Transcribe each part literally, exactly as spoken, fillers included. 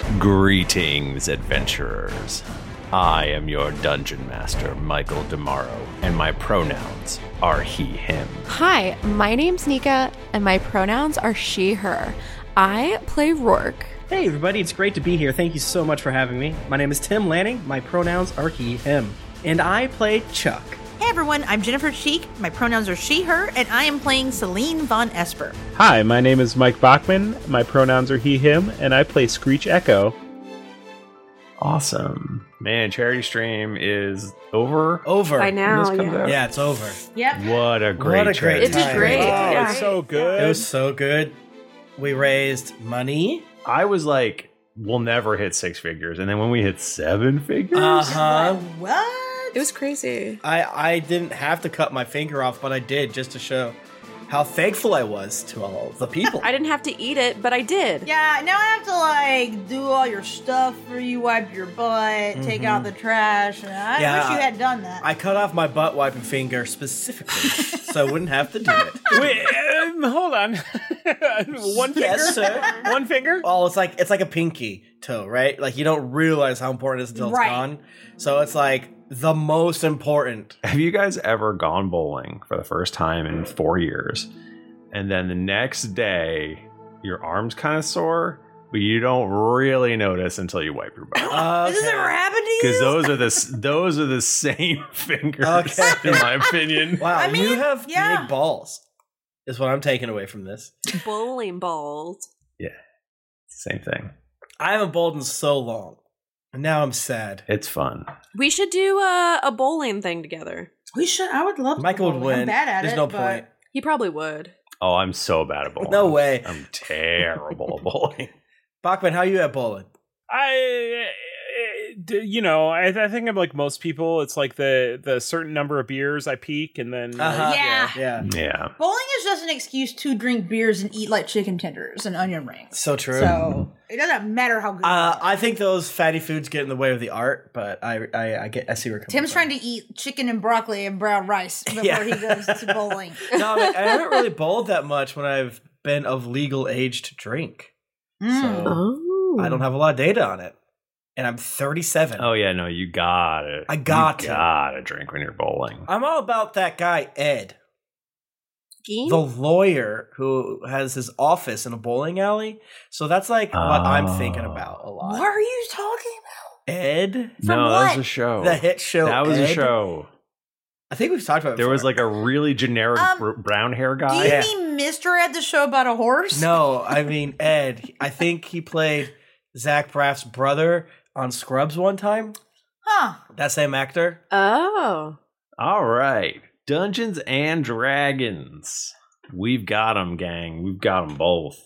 Greetings, adventurers. I am your dungeon master, Michael Demaro, and my pronouns are he, him. Hi, my name's Nika, and my pronouns are she, her. I play Rourke. Hey everybody, it's great to be here. Thank you so much for having me. My name is Tim Lanning, my pronouns are he, him. And I play Chuck. Hey everyone, I'm Jennifer Cheek, my pronouns are she, her, and I am playing Celine Von Esper. Hi, my name is Mike Bachman, my pronouns are he, him, and I play Screech Echo. Awesome. Man, Charity Stream is over. Over. I know, yeah. Yeah, it's over. Yep. What a great What a charity great It did time. great. Oh, Yeah. it's so good. It was so good. We raised money. I was like, we'll never hit six figures. And then when we hit seven figures, Uh-huh. What? It was crazy. I, I didn't have to cut my finger off, but I did just to show how thankful I was to all the people. I didn't have to eat it, but I did. Yeah, now I have to, like, do all your stuff for you, wipe your butt, take out the trash. And I Yeah, wish you had done that. I cut off my butt wiping finger specifically so I wouldn't have to do it. Wait, um, hold on. One finger? Yes, sir. One finger? Oh, it's like it's like a pinky toe, right? Like you don't realize how important it is until Right. it's gone. So it's like the most important. have you guys ever gone bowling for the first time in four years? And then the next day, your arm's kind of sore, but you don't really notice until you wipe your butt. Okay. Has this ever happened to you? Because those are the s- those are the same fingers, Okay. in my opinion. Wow, I mean, you have yeah. big balls. Is what I'm taking away from this. Bowling balls. Same thing. I haven't bowled in so long, and now I'm sad. It's fun. We should do a, a bowling thing together. We should. I would love to. Michael would bowling. win. I'm bad at There's it, no but- point. He probably would. Oh, I'm so bad at bowling. No way. I'm terrible at bowling. Bachman, how you at bowling? I, uh, d- you know, I, I think I'm like most people. It's like the the certain number of beers I peak, and then Uh-huh. like, Yeah. Yeah, Yeah. Bowling is just an excuse to drink beers and eat like chicken tenders and onion rings. so true. So it doesn't matter how good. uh, you are. I think those fatty foods get in the way of the art, but I I, I get I see where you're coming Tim's from. trying to eat chicken and broccoli and brown rice before Yeah. he goes to bowling. No, I, mean, I haven't really bowled that much when I've been of legal age to drink. Mm. So Oh. I don't have a lot of data on it. And I'm thirty-seven. Oh yeah, no, you got it. I got you to. gotta drink when you're bowling. I'm all about that guy, Ed, Game? the lawyer who has his office in a bowling alley. So that's like what I'm thinking Oh. about a lot. What are you talking about? Ed? From no, that what? was a show. The hit show that was Ed? a show. I think we've talked about it There was before. like a really generic Um, br- brown hair Do guy. you Yeah. mean Mister Ed, the show about a horse? No, I mean Ed. I think he played Zach Braff's brother on Scrubs one time. Huh. That same actor. Oh. All right, Dungeons and Dragons. We've got them, gang. We've got them both.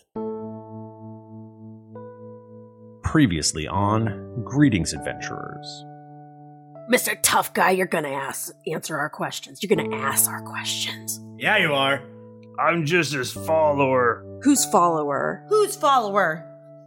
Previously on Greetings, Adventurers. Mister Tough Guy, you're gonna ask, answer our questions. You're gonna ask our questions. Yeah, you are. I'm just his follower. Who's follower? Who's follower?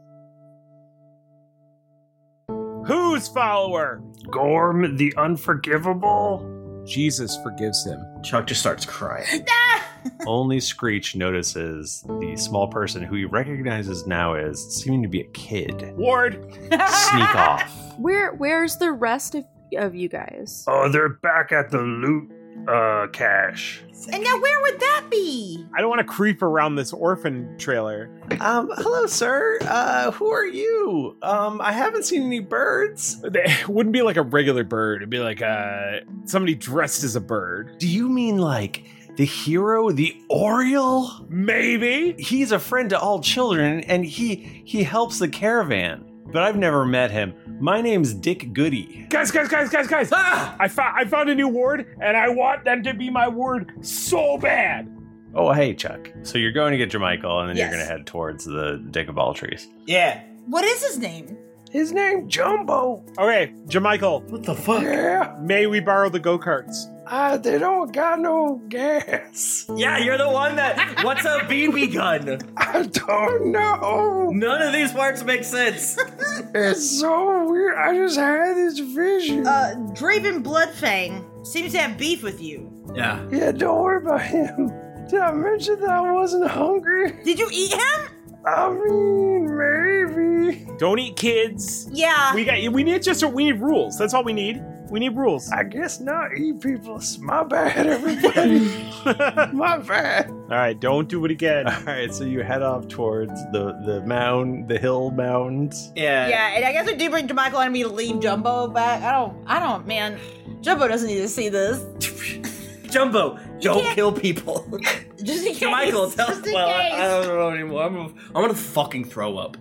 whose follower? Gorm the Unforgivable? Jesus forgives him. Chuck just starts crying. Only Screech notices the small person who he recognizes now as seeming to be a kid Ward. sneak off. Where Where's the rest of, of you guys? Oh, they're back at the loot uh, cache. And now where would that be? I don't want to creep around this orphan trailer. Um, hello, sir. Uh, who are you? Um, I haven't seen any birds. It wouldn't be like a regular bird. It'd be like uh, somebody dressed as a bird. Do you mean like the hero, the Oriole? Maybe. He's a friend to all children, and he he helps the caravan. But I've never met him. My name's Dick Goody. Guys, guys, guys, guys, guys. Ah! I, found I found a new ward, and I want them to be my ward so bad. Oh, hey, Chuck. So you're going to get Jermichael, and then Yes. you're going to head towards the Dick of All Trees. Yeah. What is his name? His name, Jumbo. Okay, Jermichael, What the fuck? Yeah, may we borrow the go-karts? uh, they don't got no gas. Yeah, you're the one that. What's a B B gun? I don't know. None of these parts make sense. It's so weird. I just had this vision. Uh, Draven Bloodfang seems to have beef with you. Yeah. Yeah, don't worry about him. Did I mention that I wasn't hungry? Did you eat him? I mean, maybe. Don't eat kids. Yeah. We got. We need just. We need rules. That's all we need. We need rules. I guess not eat people. It's my bad, everybody. My bad. All right, don't do it again. All right, so you head off towards the the mound, the hill mounds. Yeah. Yeah, and I guess we do bring Jermichael and me to leave Jumbo back. I don't, I don't, man. Jumbo doesn't need to see this. Jumbo, don't can't- kill people. Just in case. Michael, tell just in well, I, case. I don't know anymore. I'm gonna, I'm gonna fucking throw up.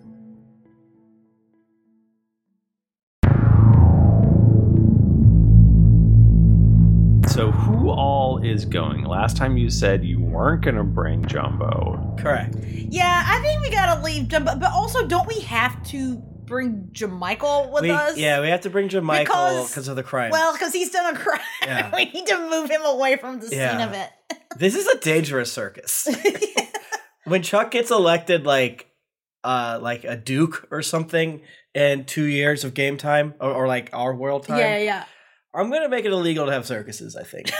So who all is going? Last time you said you weren't going to bring Jumbo. Correct. Yeah, I think we gotta leave Jumbo, but also don't we have to bring Jermichael with We, us? yeah, we have to bring Jermichael Because- because of the crime. Well, because he's done a crime. Yeah. We need to move him away from the Yeah. scene of it. This is a dangerous circus. When Chuck gets elected, like, uh, like a duke or something, in two years of game time or, or like our world time, Yeah, yeah. I'm gonna make it illegal to have circuses. I think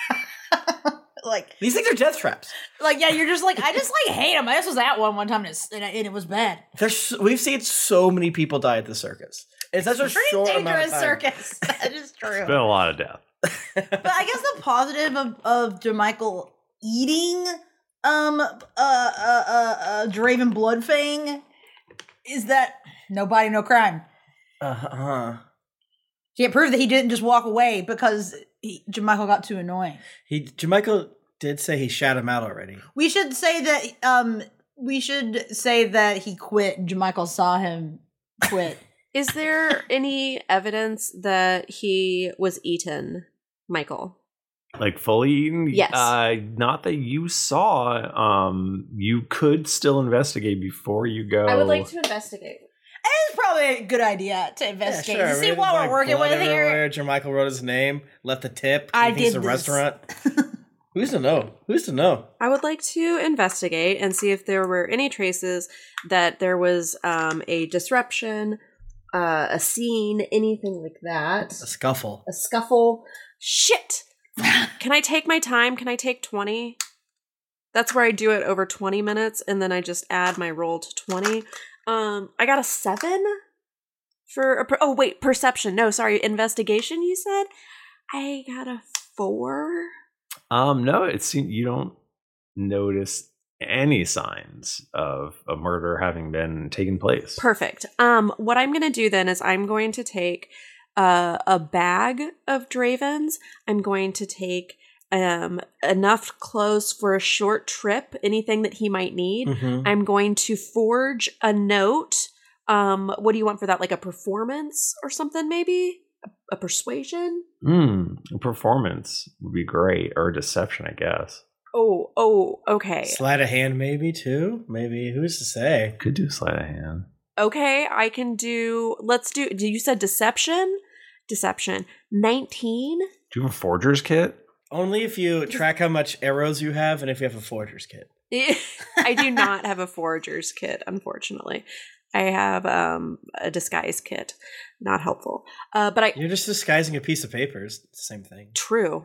Like, these things are death traps. like, yeah, you're just like, I just like hate him. I just was at one one time and, it's, and, it- and it was bad. There's we've seen so many people die at the circus. It's such a Pretty short amount of dangerous time. circus. That is true. It's been a lot of death. But I guess the positive of of Jermichael eating um uh uh uh, uh Draven Bloodfang is that no body, no crime. Uh huh. Can't prove that he didn't just walk away because he, Jermichael got too annoying. He Jermichael did say he shat him out already. We should say that um we should say that he quit. Jermichael saw him quit. Is there any evidence that he was eaten, Michael? Like fully eaten? Yes. Uh, not that you saw. Um, you could still investigate before you go. I would like to investigate. It's probably a good idea to investigate. Yeah, sure. See Maybe what like we're working blood with here. everywhere. Jermichael wrote his name, left a tip. I he thinks did a this. restaurant. Who's to know? Who's to know? I would like to investigate and see if there were any traces that there was um, a disruption, uh, a scene, anything like that. A scuffle. A scuffle. Shit! Can I take my time? Can I take twenty? That's where I do it over twenty minutes, and then I just add my roll to twenty. Um, I got a seven for a per- oh wait, perception. No, sorry, investigation. You said I got a four. Um, no, it seems you don't notice any signs of a murder having been taken place. Perfect. Um, what I'm going to do then is I'm going to take uh, a bag of Dravens. I'm going to take um, enough clothes for a short trip, anything that he might need. Mm-hmm. I'm going to forge a note. Um, what do you want for that? Like a performance or something, maybe? A, a persuasion? Hmm, a performance would be great, or deception, I guess. Oh, oh, okay. Sleight of hand, maybe too. Maybe who's to say? Could do sleight of hand. Okay, I can do. Let's do. You said deception? Deception. nineteen? Do you have a forger's kit? Only if you track how much arrows you have, and if you have a forger's kit. I do not have a forager's kit, unfortunately. I have um, a disguise kit. Not helpful. Uh, but I You're just disguising a piece of paper. It's the same thing. true.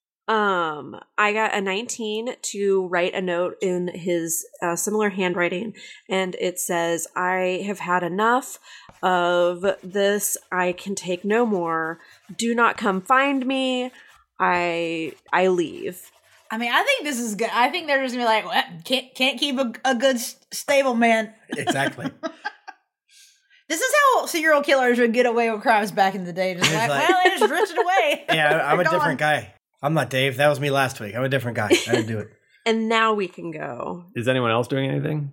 Um, I got a nineteen to write a note in his uh, similar handwriting, and it says, "I have had enough of this. I can take no more. Do not come find me. I I leave." I mean, I think this is good. I think they're just gonna be like, well, can't can't keep a, a good s- stable man. Exactly. This is how serial killers would get away with crimes back in the day. Just It's like, like- well, they just drifted away. Yeah, I'm a They're different gone. guy. I'm not Dave. That was me last week. I'm a different guy. I didn't do it. And now we can go. Is anyone else doing anything?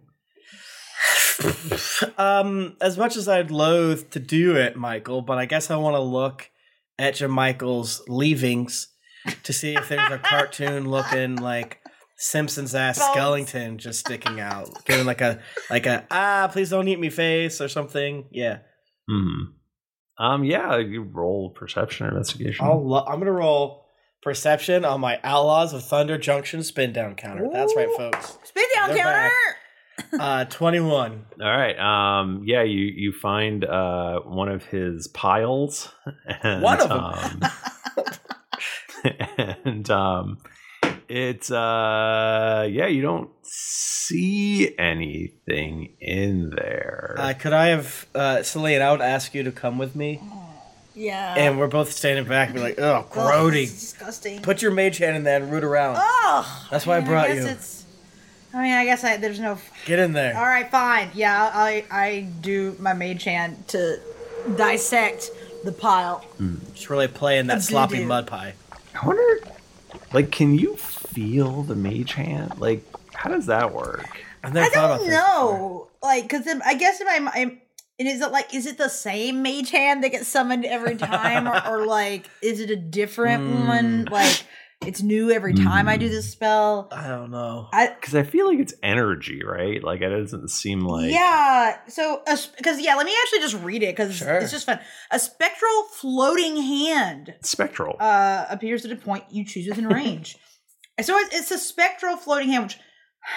um, as much as I'd loathe to do it, Michael, but I guess I want to look at Jermichael's leavings to see if there's a cartoon looking like Simpsons ass Bones. skeleton just sticking out, giving like a like a ah please don't eat me face or something. Yeah, Hmm. Um. Yeah. You roll perception or investigation. I'll lo- I'm gonna roll perception on my Outlaws of Thunder Junction spin down counter. That's right, folks. Spin down They're counter. Uh, twenty-one. All right. Um. Yeah. You you find uh one of his piles. And, One of them. Um, and um, it it's uh yeah, you don't see anything in there. Uh, could I have, uh, Celine, I would ask you to come with me. Yeah. And we're both standing back and be like, oh, Ugh, grody. it's disgusting. Put your mage hand in there and root around. Oh, That's why I mean, brought guess you. It's, I mean, I guess I, there's no. Get in there. All right, fine. Yeah, I I do my mage hand to dissect the pile. Just really playing that A sloppy doo-doo. mud pie. I wonder, like, can you feel the mage hand? Like, how does that work? I've never I thought about don't this know, like, because I guess in my mind, and is it like, is it the same mage hand that gets summoned every time, or, or like, is it a different Mm. one? Like, it's new every time I do this spell. I don't know. I Because I feel like it's energy, right? Like, it doesn't seem like. yeah. So because yeah, let me actually just read it because Sure. it's just fun. A spectral floating hand Spectral. uh, appears at a point you choose within range. And so it's, it's a spectral floating hand, which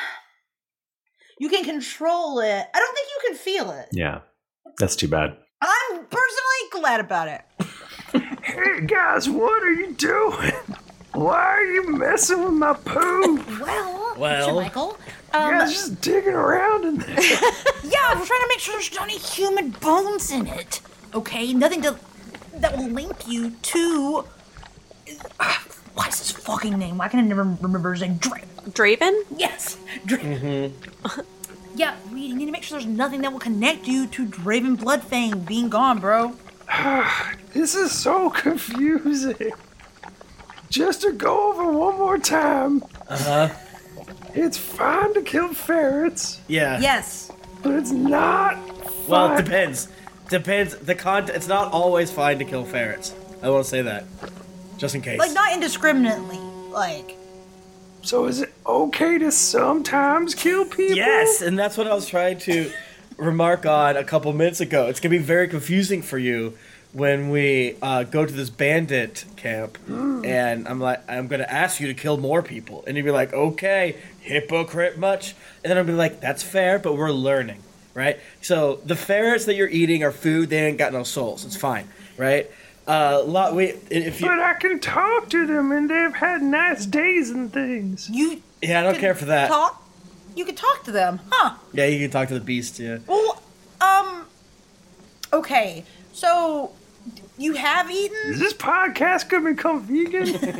you can control it. I don't think you can feel it. yeah. That's too bad. I'm personally glad about it. Hey, guys, what are you doing? Why are you messing with my poo? Well, Well. Michael. You Um, guys just digging around in there. yeah, we're trying to make sure there's not any human bones in it. Okay, nothing to that will link you to. Uh, what is his fucking name? Why can I never remember his name? Dra- Draven? yes, Dra- yeah, we need to make sure there's nothing that will connect you to Draven Bloodfang being gone, bro. This is so confusing. Just to go over one more time. Uh-huh. It's fine to kill ferrets, Yeah. Yes. but it's not Well, fine. it depends. Depends. The con. It's not always fine to kill ferrets. I want to say that, just in case. Like, not indiscriminately. Like, So is it okay to sometimes kill people? Yes, and that's what I was trying to remark on a couple minutes ago. It's gonna be very confusing for you when we uh, go to this bandit camp, and I'm like, I'm gonna ask you to kill more people, and you'd be like, okay, hypocrite much? And then I'll be like, that's fair, but we're learning, right? So the ferrets that you're eating are food; they ain't got no souls. It's fine, right? Uh, lot we if you But I can talk to them, and they've had nice days and things. you yeah, I don't can care for that. talk. You can talk to them, huh? Yeah, you can talk to the beast. Yeah. Well, um, okay, so you have eaten. Is this podcast gonna become vegan? I mean,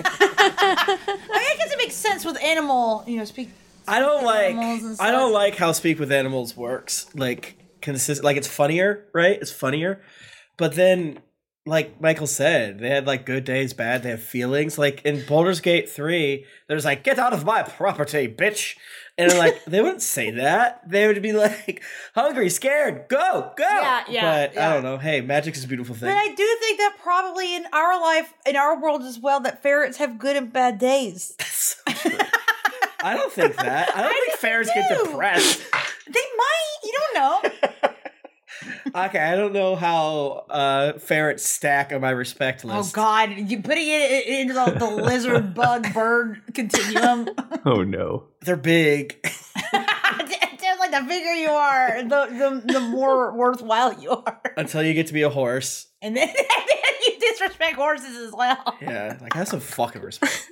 I guess it makes sense with animal, you know, speak. I don't like Animals and I don't stuff. like how Speak with Animals works. Like consist like it's funnier, right? It's funnier. But then like Michael said, they had like good days, bad, they have feelings. Like in Baldur's Gate three, there's like, get out of my property, bitch. And like they wouldn't say that. They would be like, hungry, scared, go, go. Yeah, yeah, But yeah. I don't know. Hey, magic is a beautiful thing. But I do think that probably in our life, in our world as well, that ferrets have good and bad days. I don't think that. I don't I think ferrets get do. depressed. They might. You don't know. Okay, I don't know how uh, ferrets stack on my respect Oh list. God, you putting it into the, the lizard, bug, bird continuum. Oh no. They're big. Just like the bigger you are, the, the the more worthwhile you are. Until you get to be a horse. And then, and then you disrespect horses as well. Yeah, like have some fucking respect.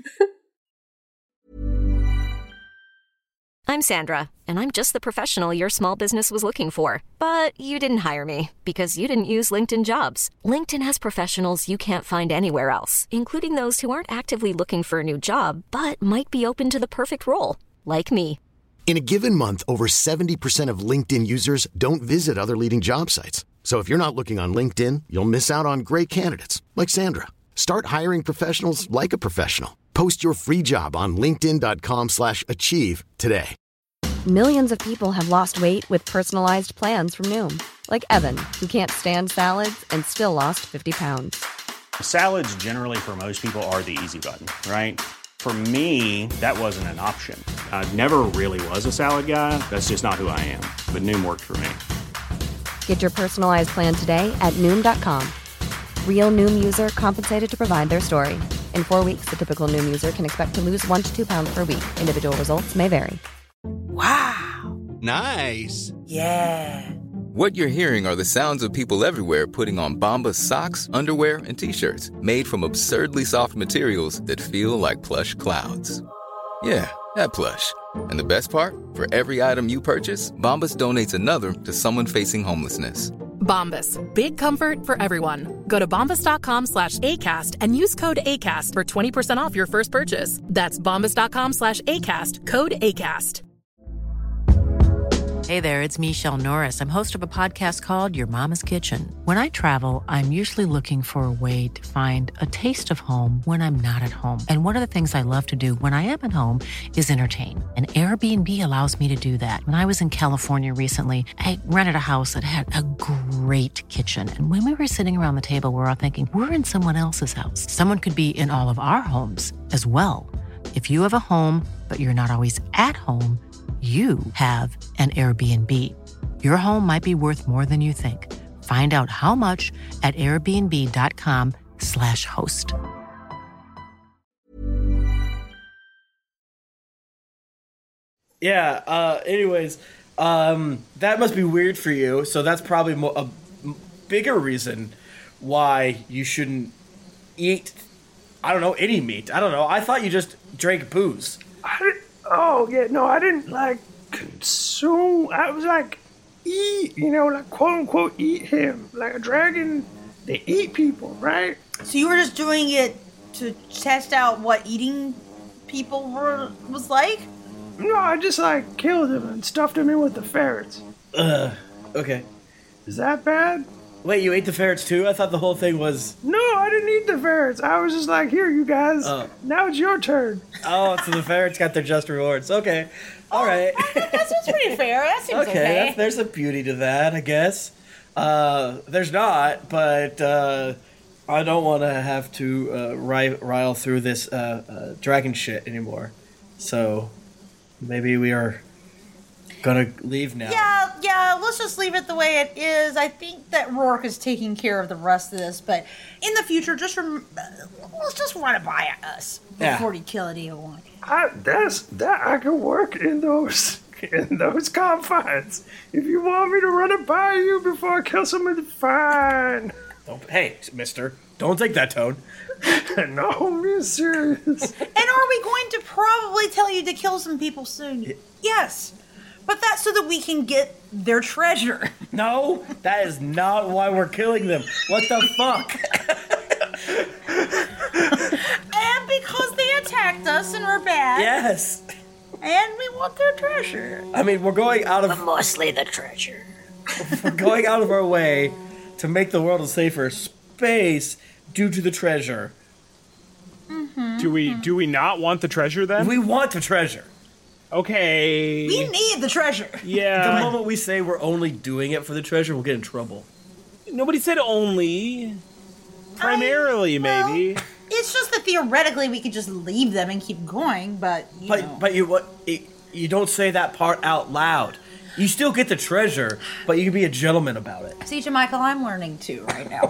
I'm Sandra, and I'm just the professional your small business was looking for. But you didn't hire me because you didn't use LinkedIn Jobs. LinkedIn has professionals you can't find anywhere else, including those who aren't actively looking for a new job, but might be open to the perfect role, like me. In a given month, over seventy percent of LinkedIn users don't visit other leading job sites. So if you're not looking on LinkedIn, you'll miss out on great candidates like Sandra. Start hiring professionals like a professional. Post your free job on linkedin dot com slash achieve today. Millions of people have lost weight with personalized plans from Noom. Like Evan, who can't stand salads and still lost fifty pounds. Salads generally for most people are the easy button, right? For me, that wasn't an option. I never really was a salad guy. That's just not who I am. But Noom worked for me. Get your personalized plan today at Noom dot com. Real Noom user compensated to provide their story. In four weeks, the typical Noom user can expect to lose one to two pounds per week. Individual results may vary. Wow. Nice. Yeah. What you're hearing are the sounds of people everywhere putting on Bombas socks, underwear, and T-shirts made from absurdly soft materials that feel like plush clouds. Yeah, that plush. And the best part? For every item you purchase, Bombas donates another to someone facing homelessness. Bombas. Big comfort for everyone. Go to bombas.com slash ACAST and use code ACAST for twenty percent off your first purchase. That's bombas.com slash ACAST. Code ACAST. Hey there, it's Michelle Norris. I'm host of a podcast called Your Mama's Kitchen. When I travel, I'm usually looking for a way to find a taste of home when I'm not at home. And one of the things I love to do when I am at home is entertain. And Airbnb allows me to do that. When I was in California recently, I rented a house that had a great kitchen. And when we were sitting around the table, we were all thinking, we're in someone else's house. Someone could be in all of our homes as well. If you have a home, but you're not always at home, you have an Airbnb. Your home might be worth more than you think. Find out how much at airbnb.com slash host. Yeah, uh, anyways, um, that must be weird for you, so that's probably mo- a m- bigger reason why you shouldn't eat, I don't know, any meat. I don't know. I thought you just drank booze. I didn't, oh, yeah, no, I didn't, like, consume. I was like, eat, you know, like, quote unquote, eat him. Like a dragon, they eat people, right? So you were just doing it to test out what eating people were was like? No, I just, like, killed him and stuffed him in with the ferrets. Uh, okay. Is that bad? Wait, you ate the ferrets too? I thought the whole thing was... No, I didn't eat the ferrets. I was just like, here, you guys. Oh. Now it's your turn. Oh, so the ferrets got their just rewards. Okay. All right. That seems pretty fair. That seems okay. Okay, that's- there's a beauty to that, I guess. Uh, there's not, but uh, I don't want to have to uh, ri- rile through this uh, uh, dragon shit anymore. So maybe we are gonna leave now. Yeah, yeah, let's just leave it the way it is. I think that Rourke is taking care of the rest of this, but in the future, just rem- uh, let's just run it by us before Yeah. you kill it either one. I, that's that I can work in those in those confines. If you want me to run it by you before I kill somebody, fine. Don't, hey, mister, don't take that tone. No, I'm being serious. And are we going to probably tell you to kill some people soon? Yes. But that's so that we can get their treasure. No, that is not why we're killing them. What the fuck? And because they attacked us and we're bad. Yes. And we want their treasure. I mean, we're going out of... But mostly the treasure. We're going out of our way to make the world a safer space due to the treasure. Mm-hmm. Do we do we not want the treasure then? We want the treasure. Okay. We need the treasure. Yeah. The moment we say we're only doing it for the treasure, we'll get in trouble. Nobody said only. Primarily, I, well, maybe. It's just that theoretically we could just leave them and keep going, but you But know. but you what? It, you don't say that part out loud. You still get the treasure, but you can be a gentleman about it. See, Michael, I'm learning too right now.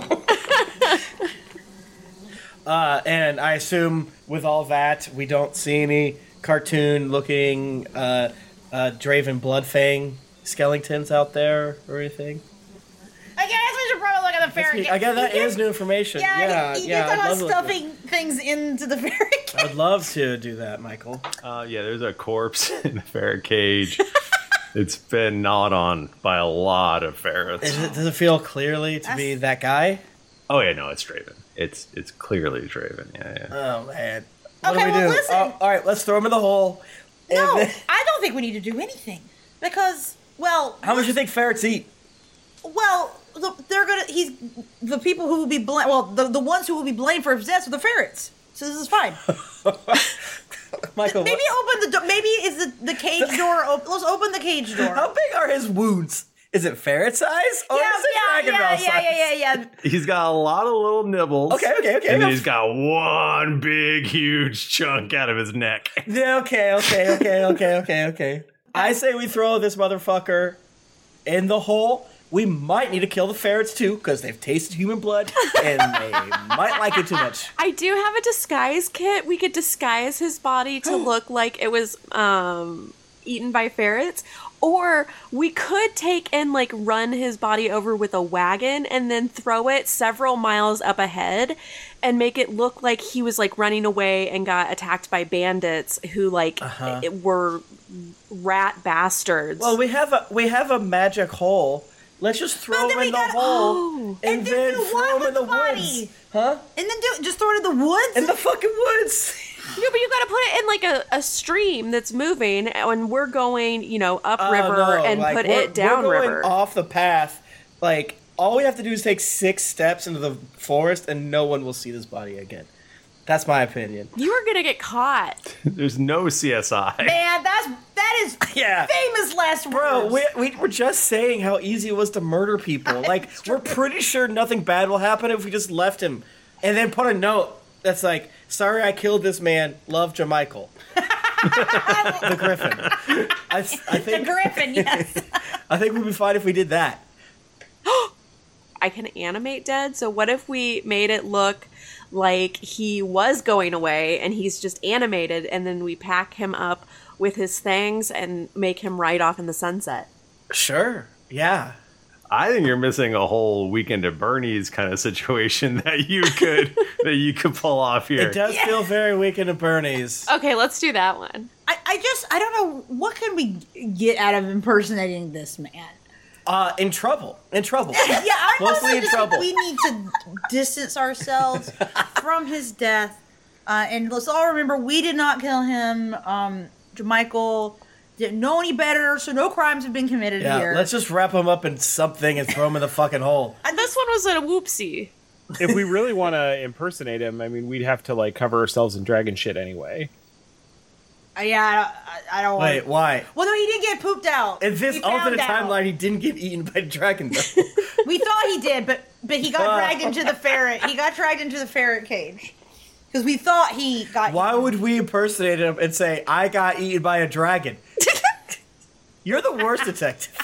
Uh, and I assume with all that, we don't see any cartoon-looking uh, uh, Draven Bloodfang skeletons out there or anything. I guess we should probably look at the ferret. I guess that is new information. Yeah, Yeah, you yeah. get I'd us love to look stuffing things into the ferret cage. I'd love to do that, Michael. Uh, yeah, there's a corpse in the ferret cage. It's been gnawed on by a lot of ferrets. Is it, does it feel clearly to be that guy? Oh yeah, no, it's Draven. It's it's clearly Draven. Yeah, yeah. Oh man. What Okay, do we well, do? listen. Oh, all right, let's throw him in the hole. No, And then- I don't think we need to do anything because, well, how much do you think ferrets eat? well, the, they're gonna. He's the people who will be blamed. Well, the the ones who will be blamed for his death are the ferrets. So this is fine. Michael, maybe open the door. Maybe is the the cage door open? Let's open the cage door. How big are his wounds? Is it ferret size or yeah, is it yeah, dragon yeah, round yeah, size? yeah, yeah, yeah. He's got a lot of little nibbles. Okay, okay, okay. And then he's got one big, huge chunk out of his neck. Yeah, okay, okay, okay, okay, okay, okay. I say we throw this motherfucker in the hole. We might need to kill the ferrets too, because they've tasted human blood and they might like it too much. I do have a disguise kit. We could disguise his body to look like it was um eaten by ferrets. Or we could take and like run his body over with a wagon and then throw it several miles up ahead and make it look like he was like running away and got attacked by bandits who like Uh-huh. it were rat bastards. Well, we have a we have a magic hole. Let's just throw him in the hole Oh. and, And then, then do throw what him in with the the body? woods. Huh? And then do just throw it in the woods? In the fucking woods. No, but you gotta put it in like a, a stream that's moving, and we're going, you know, upriver Oh, no, and like, put we're- it downriver. We're going off the path. Like, all we have to do is take six steps into the forest, and no one will see this body again. That's my opinion. You are gonna get caught. There's no C S I. Man, that's that is Yeah. famous last Bro, words. we, we were just saying how easy it was to murder people. Like, we're pretty sure nothing bad will happen if we just left him. And then put a note that's like, sorry I killed this man. Love Jamichael. The Griffin. I, I think, the Griffin, yes. I think we'd be fine if we did that. I can animate dead, so what if we made it look like he was going away and he's just animated, and then we pack him up with his things and make him ride off in the sunset? Sure. Yeah. I think you're missing a whole Weekend at Bernie's kind of situation that you could that you could pull off here. It does feel very Weekend at Bernie's. Okay, let's do that one. I, I just I don't know what can we get out of impersonating this man. Uh, in trouble. In trouble. Yeah, I Mostly honestly in just trouble. think we need to distance ourselves from his death, uh, and let's all remember we did not kill him. Um, Jamichael didn't know any better, so no crimes have been committed Yeah, here. let's just wrap him up in something and throw him in the fucking hole. And this one was a whoopsie. If we really want to impersonate him, I mean, we'd have to like cover ourselves in dragon shit anyway. Uh, yeah, I don't. I, I don't Wait, want. why? Well, no, he did get pooped out. In this We found alternate out. timeline, he didn't get eaten by a dragon, though. We thought he did, but but he got dragged into the ferret. He got dragged into the ferret cage because we thought he got. Why would we impersonate him and say, I got eaten by a dragon? You're the worst detective.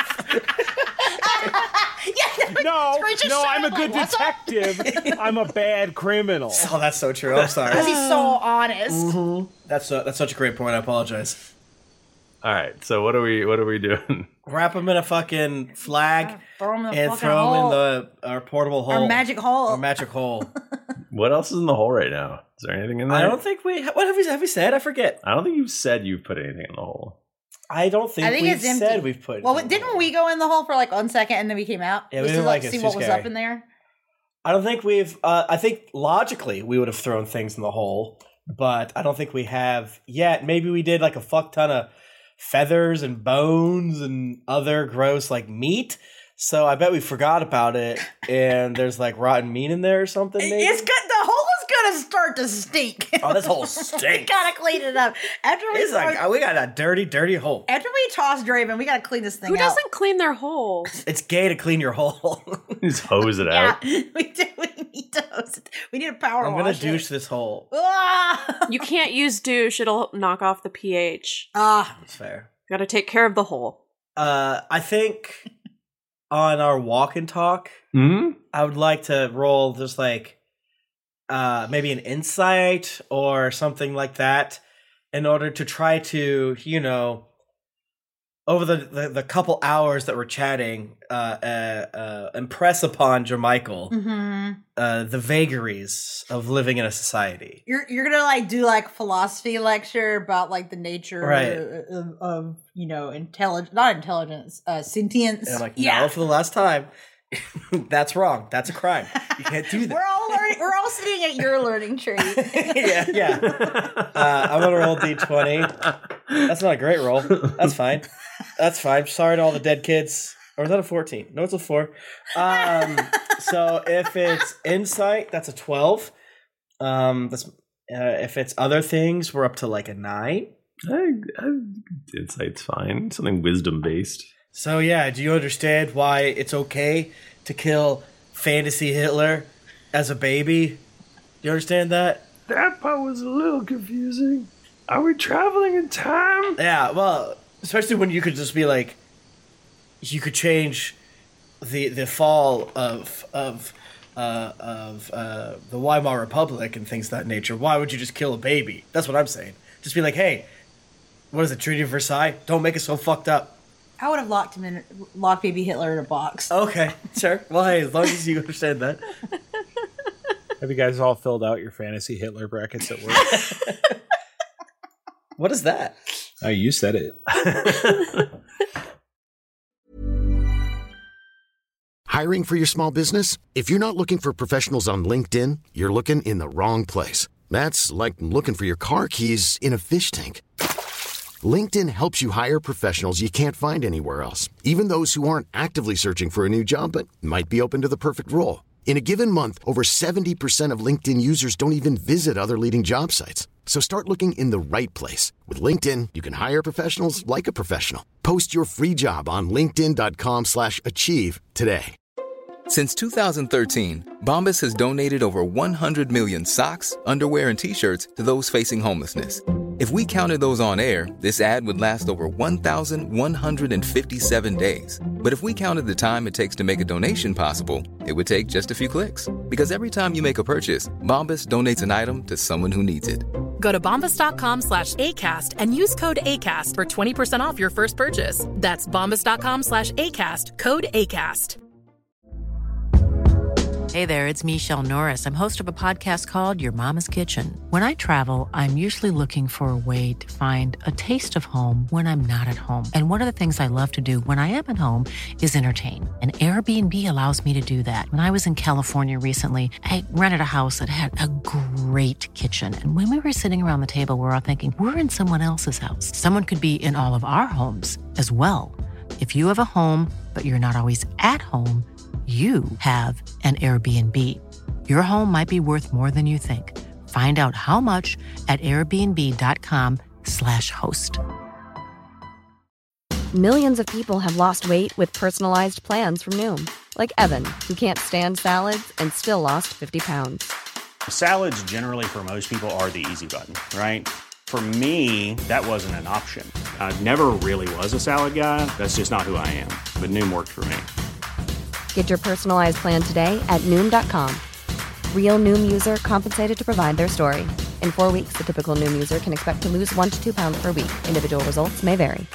No, Screech no, is I'm a like, good "What's up?" detective. I'm a bad criminal. Oh, that's so true. I'm sorry. Because he's so honest. Mhm. That's a, that's such a great point. I apologize. All right, so what are we what are we doing? Wrap him in a fucking flag Throw him in the and fucking throw him in hole. the our portable hole. Our magic hole. Our magic hole. What else is in the hole right now? Is there anything in there? I don't think we. What have we have we said? I forget. I don't think you've said you've put anything in the hole. I don't think, I think we've it's empty. said we've put. Well, didn't we go in the hole for like one second and then we came out? Yeah, we just didn't to like, like it. see It's what too was scary. up in there. I don't think we've. Uh, I think logically we would have thrown things in the hole, but I don't think we have yet. Maybe we did like a fuck ton of feathers and bones and other gross like meat. So I bet we forgot about it, and there's like rotten meat in there or something. Maybe? It's good. The hole is gonna start to stink. Oh, this hole we stinks. gotta clean it up after we. It's like start- oh, we got a dirty, dirty hole. after we toss Draven, we gotta clean this thing Who out. doesn't clean their hole? It's gay to clean your hole. Just hose it Yeah, out. we do. We need to. hose it. We need a power I'm gonna wash. douche this hole. It. Ah, You can't use douche; it'll knock off the pH. ah. That's fair. Got to take care of the hole. Uh, I think on our walk and talk, Hmm? I would like to roll just like uh, maybe an insight or something like that in order to try to, you know, over the, the, the couple hours that we're chatting, uh, uh, uh, impress upon Jermichael hmm uh, the vagaries of living in a society. You're you're gonna like do like philosophy lecture about like the nature Right. of, of you know intelligence, not intelligence, uh, sentience. And I'm like, yeah. no, for the last time, that's wrong. That's a crime. You can't do that. We're all learning. We're all sitting at your learning tree. yeah, yeah. Uh, I'm gonna roll D twenty. That's not a great roll. That's fine. That's fine. Sorry to all the dead kids. Or is that a fourteen? No, it's a four. Um, so if it's insight, that's a twelve. Um, that's uh, if it's other things, we're up to like a nine. I, I, insight's fine. Something wisdom based. So yeah, do you understand why it's okay to kill Fantasy Hitler as a baby? Do you understand that? That part was a little confusing. Are we traveling in time? Yeah, well, especially when you could just be like, you could change the the fall of of uh, of uh, the Weimar Republic and things of that nature. Why would you just kill a baby? That's what I'm saying. Just be like, hey, What is it, Treaty of Versailles? Don't make it so fucked up. I would have locked him in, locked baby Hitler in a box. Okay, sure. Well, hey, as long as you understand that. Have you guys all filled out your fantasy Hitler brackets at work? What is that? Oh, you said it. Hiring for your small business? If you're not looking for professionals on LinkedIn, you're looking in the wrong place. That's like looking for your car keys in a fish tank. LinkedIn helps you hire professionals you can't find anywhere else, even those who aren't actively searching for a new job but might be open to the perfect role. In a given month, over seventy percent of LinkedIn users don't even visit other leading job sites. So start looking in the right place. With LinkedIn, you can hire professionals like a professional. Post your free job on linkedin.com slash achieve today. Since two thousand thirteen, Bombas has donated over one hundred million socks, underwear, and T-shirts to those facing homelessness. If we counted those on air, this ad would last over one thousand one hundred fifty-seven days. But if we counted the time it takes to make a donation possible, it would take just a few clicks. Because every time you make a purchase, Bombas donates an item to someone who needs it. Go to bombas.com slash ACAST and use code ACAST for twenty percent off your first purchase. That's bombas.com slash ACAST, code ACAST. Hey there, it's Michelle Norris. I'm host of a podcast called Your Mama's Kitchen. When I travel, I'm usually looking for a way to find a taste of home when I'm not at home. And one of the things I love to do when I am at home is entertain. And Airbnb allows me to do that. When I was in California recently, I rented a house that had a great kitchen. And when we were sitting around the table, we were all thinking, we're in someone else's house. Someone could be in all of our homes as well. If you have a home, but you're not always at home, you have an Airbnb. Your home might be worth more than you think. Find out how much at airbnb.com slash host. Millions of people have lost weight with personalized plans from Noom. Like Evan, who can't stand salads and still lost fifty pounds. Salads generally for most people are the easy button, right? For me, that wasn't an option. I never really was a salad guy. That's just not who I am. But Noom worked for me. Get your personalized plan today at Noom dot com. Real Noom user compensated to provide their story. In four weeks, the typical Noom user can expect to lose one to two pounds per week. Individual results may vary.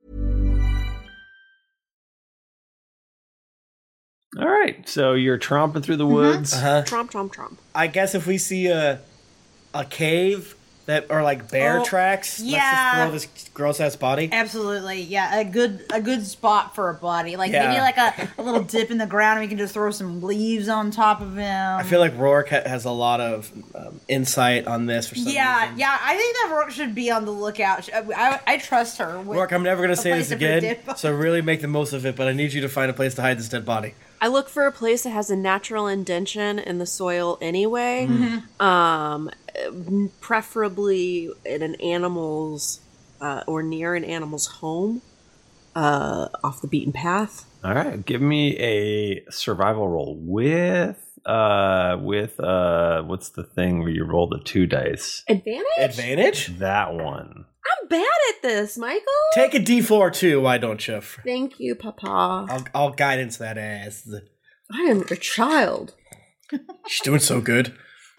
All right, so you're tromping through the woods. Uh-huh. Tromp, tromp, tromp. I guess if we see a a cave that or like bear Oh, tracks, yeah. let's just throw this gross ass body. Absolutely, yeah. A good a good spot for a body. Like Yeah. maybe like a, a little dip in the ground, and we can just throw some leaves on top of him. I feel like Rourke ha- has a lot of um, insight on this for some yeah, reason. yeah. I think that Rourke should be on the lookout. She- I, I, I trust her. with Rourke, I'm never going a to say place this to put a again, dip. so really make the most of it, but I need you to find a place to hide this dead body. I look for a place that has a natural indention in the soil anyway. Mhm. Um, preferably in an animal's uh, or near an animal's home, uh, off the beaten path. All right, give me a survival roll with uh with uh what's the thing where you roll the two dice? Advantage? Advantage? That one. I'm bad at this, Michael. Take a D four too, why don't you? Thank you, Papa. I'll, I'll guidance that ass. I am your child. She's doing so good.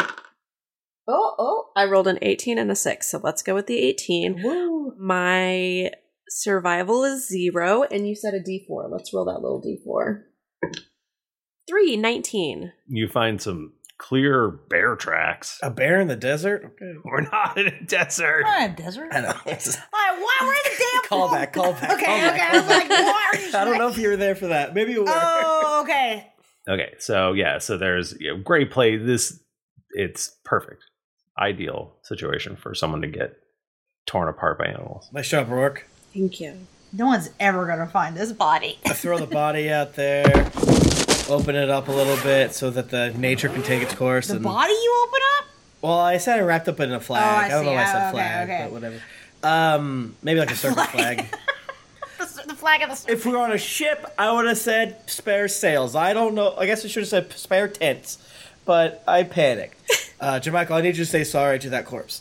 Oh, oh. I rolled an eighteen and a six, so let's go with the eighteen. Woo. My survival is zero, and you said a D four. Let's roll that little D four. Three, nineteen. You find some clear bear tracks. A bear in the desert? Okay. We're not in a desert. We're in a desert. I know. Like, why? We're in the damn. Call back, call back. Okay, call okay. back, I was like, why are you? I don't know if you were there for that. Maybe you were. Oh, okay. Okay, so yeah, so there's you know, great play. This it's perfect, ideal situation for someone to get torn apart by animals. Nice job, Rourke. Thank you. No one's ever gonna find this body. I throw the body out there, open it up a little bit so that the nature can take its course. The and, body you open up? Well, I said I wrapped up in a flag. Oh, I I, don't see. know why I Oh, said okay, flag, okay. but whatever. Um, maybe like a circle flag. The, the flag of the. If we were on a ship, I would have said spare sails. I don't know. I guess I should have said spare tents, but I panicked. Uh, Jermichael, I need you to say sorry to that corpse.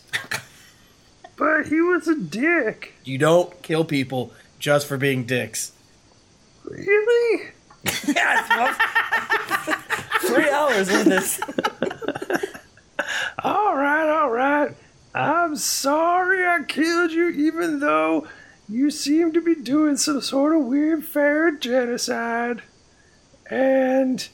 But he was a dick. You don't kill people just for being dicks. Really? Yeah, three hours in this. All right, all right. I'm sorry I killed you, even though you seem to be doing some sort of weird ferret genocide. And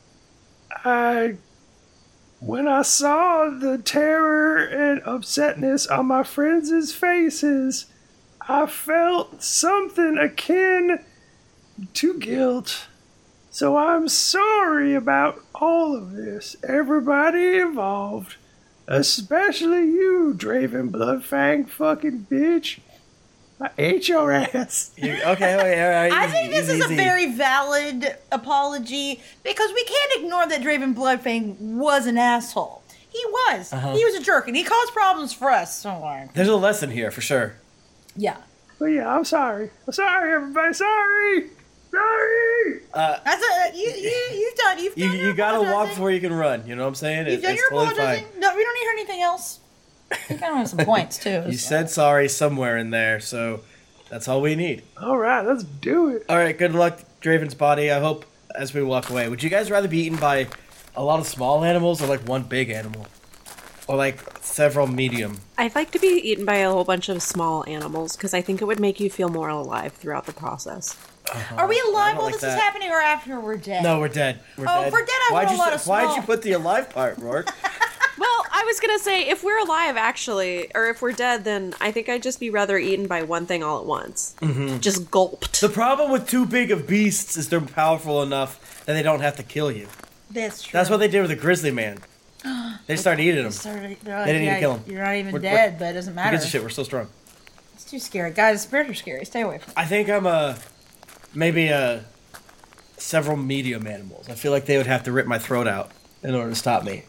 I, when I saw the terror and upsetness on my friends' faces, I felt something akin to guilt. So I'm sorry about all of this, everybody involved. Especially you, Draven Bloodfang fucking bitch. I ate your ass. You, okay, okay, all right. I easy, think this easy, is easy. a very valid apology because we can't ignore that Draven Bloodfang was an asshole. He was. Uh-huh. He was a jerk, and he caused problems for us. So like, There's a lesson here for sure. yeah. But yeah, I'm sorry. I'm sorry, everybody. Sorry. Sorry. Uh, That's a, you, you, you've done. You've you done your you gotta walk apologizing. before you can run. You know what I'm saying? You've It- done it's your totally apologizing. fine. No, we don't need to hear anything else. We kind of have some points too. You so. said sorry somewhere in there, so that's all we need. All right, let's do it. All right, good luck, Draven's body. I hope as we walk away. Would you guys rather be eaten by a lot of small animals or like one big animal? Or like several medium? I'd like to be eaten by a whole bunch of small animals because I think it would make you feel more alive throughout the process. Uh-huh. Are we alive while like this that. is happening, or after we're dead? No, we're dead. We're Oh, dead. if we're dead, I why'd want you a lot say- of Why'd small. you put the alive part, Rourke? Well, I was gonna say if we're alive, actually, or if we're dead, then I think I'd just be rather eaten by one thing all at once. Mm-hmm. Just gulped. The problem with too big of beasts is they're powerful enough that they don't have to kill you. That's true. That's what they did with the grizzly man. They started eating him. Started- They they're like, didn't need yeah, to kill him. You're not even We're- dead, we're- but it doesn't Who matter. gives a shit? We're still strong. It's too scary, guys. Spirits are scary. Stay away from them. I think I'm a maybe a several medium animals. I feel like they would have to rip my throat out in order to stop me.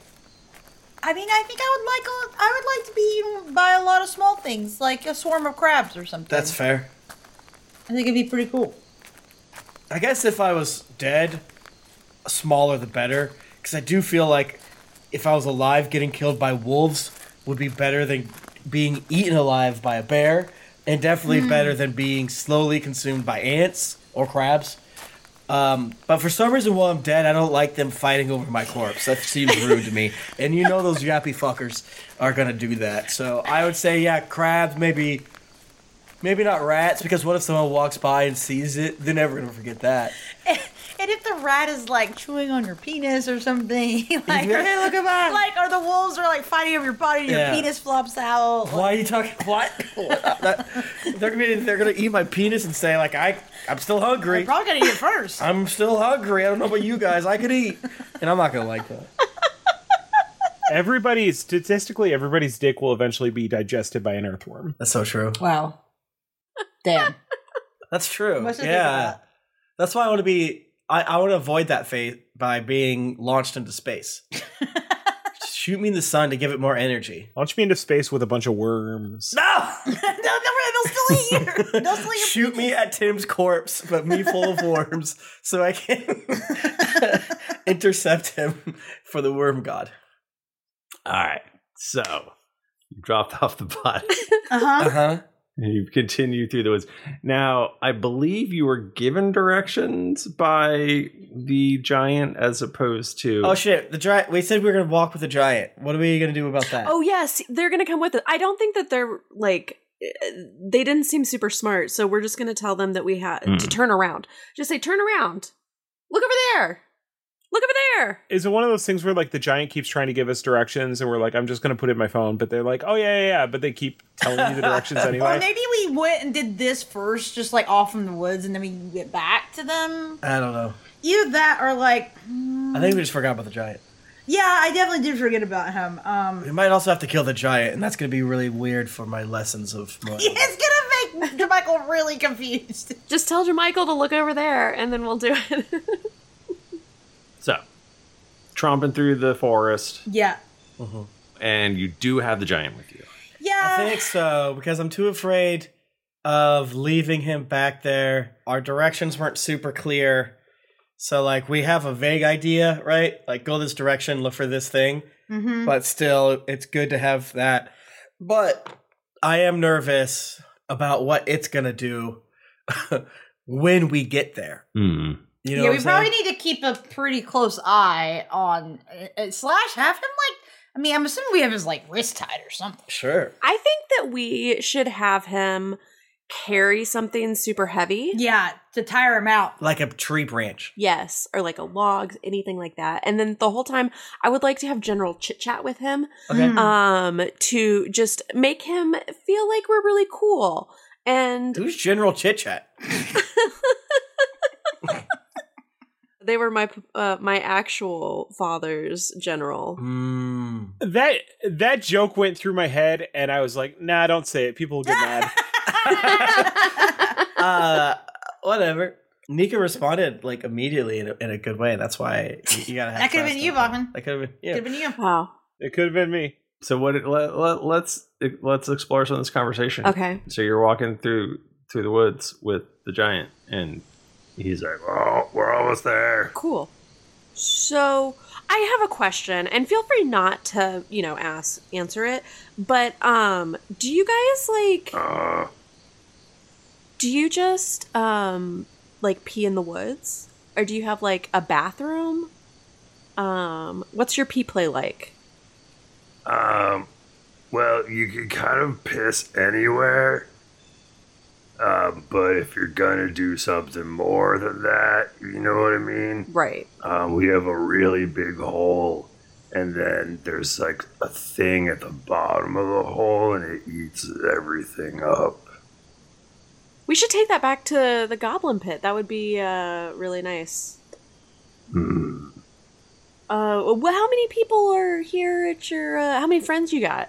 I mean, I think I would like a, I would like to be eaten by a lot of small things, like a swarm of crabs or something. That's fair. I think it'd be pretty cool. I guess if I was dead, smaller the better. Because I do feel like if I was alive, getting killed by wolves would be better than being eaten alive by a bear, and definitely Hmm. better than being slowly consumed by ants or crabs. Um, but for some reason, while I'm dead, I don't like them fighting over my corpse. That seems rude to me. And you know those yappy fuckers are gonna do that. So I would say, yeah, crabs, maybe, maybe not rats, because what if someone walks by and sees it? They're never gonna forget that. And if the rat is like chewing on your penis or something, like, Yeah. hey, look at that. Like, or the wolves are like fighting over your body and your Yeah. penis flops out. Why are you talking? What? That- they're gonna they're gonna eat my penis and say like I I'm still hungry. You're probably gonna eat it first. I'm still hungry. I don't know about you guys. I could eat, and I'm not gonna like that. Everybody's statistically, everybody's dick will eventually be digested by an earthworm. That's so true. Wow. Damn. That's true. What's the thing about Yeah. that? That's why I want to be. I, I want to avoid that fate by being launched into space. Just shoot me in the sun to give it more energy. Launch me into space with a bunch of worms. No! they'll, they'll still eat you. They'll still eat your Shoot me at Tim's corpse, but me full of worms, so I can intercept him for the worm god. All right. So you dropped off the body. Uh-huh. Uh-huh. And you continue through the woods. Now, I believe you were given directions by the giant as opposed to. Oh shit! The giant. We said we were gonna walk with the giant. What are we gonna do about that? Oh yes, they're gonna come with it. I don't think that they're like uh, they didn't seem super smart, so we're just gonna tell them that we had Mm. to turn around. Just say turn around. Look over there. Look over there. Is it one of those things where like the giant keeps trying to give us directions and we're like, I'm just going to put it in my phone, but they're like, oh yeah, yeah, yeah, but they keep telling you the directions anyway? Or maybe we went and did this first, just like off in the woods, and then we get back to them. I don't know. Either that or like, hmm, I think we just forgot about the giant. yeah, I definitely did forget about him. Um, We might also have to kill the giant, and that's gonna be really weird for my lessons of. Moral. it's gonna make Jermichael really confused. Just tell Jermichael to look over there, and then we'll do it. So, tromping through the forest, Yeah. and you do have the giant with you. Yeah. I think so because I'm too afraid of leaving him back there. Our directions weren't super clear, so like we have a vague idea, right? Like go this direction, look for this thing. Mhm. But still, it's good to have that. But I am nervous about what it's gonna do when we get there. Mm. You know yeah, what we I'm probably saying? need to keep a pretty close eye on uh, Slash. Have him like I mean, I'm assuming we have his, like, wrist tied or something. Sure. I think that we should have him carry something super heavy. Yeah, to tire him out. Like a tree branch. Yes, or like a log, anything like that. And then the whole time, I would like to have general chit chat with him, Okay. um, to just make him feel like we're really cool. And Who's General Chit Chat? they were my uh, my actual father's general. Mm. That that joke went through my head, and I was like, "Nah, don't say it. People will get mad." uh, whatever. Nika responded like immediately in a, in a good way. That's why you, you gotta have That could have been you, Bachman. That could have been yeah. Could have been you. Wow. It could have been me. So what? Let, let, let's let's explore some of this conversation. Okay. So you're walking through through the woods with the giant, and he's like, "Oh, we're almost there." Cool. So I have a question, and feel free not to, you know, ask answer it. But um, do you guys like? Uh, do you just um like pee in the woods, or do you have like a bathroom? Um, what's your pee play like? Um, well, you can kind of piss anywhere. Um, but if you're gonna do something more than that, you know what I mean? Right. Um, we have a really big hole, and then there's like a thing at the bottom of the hole, and it eats everything up. We should take that back to the goblin pit. That would be uh really nice. Hmm. Uh, well, how many people are here at your? Uh, how many friends you got?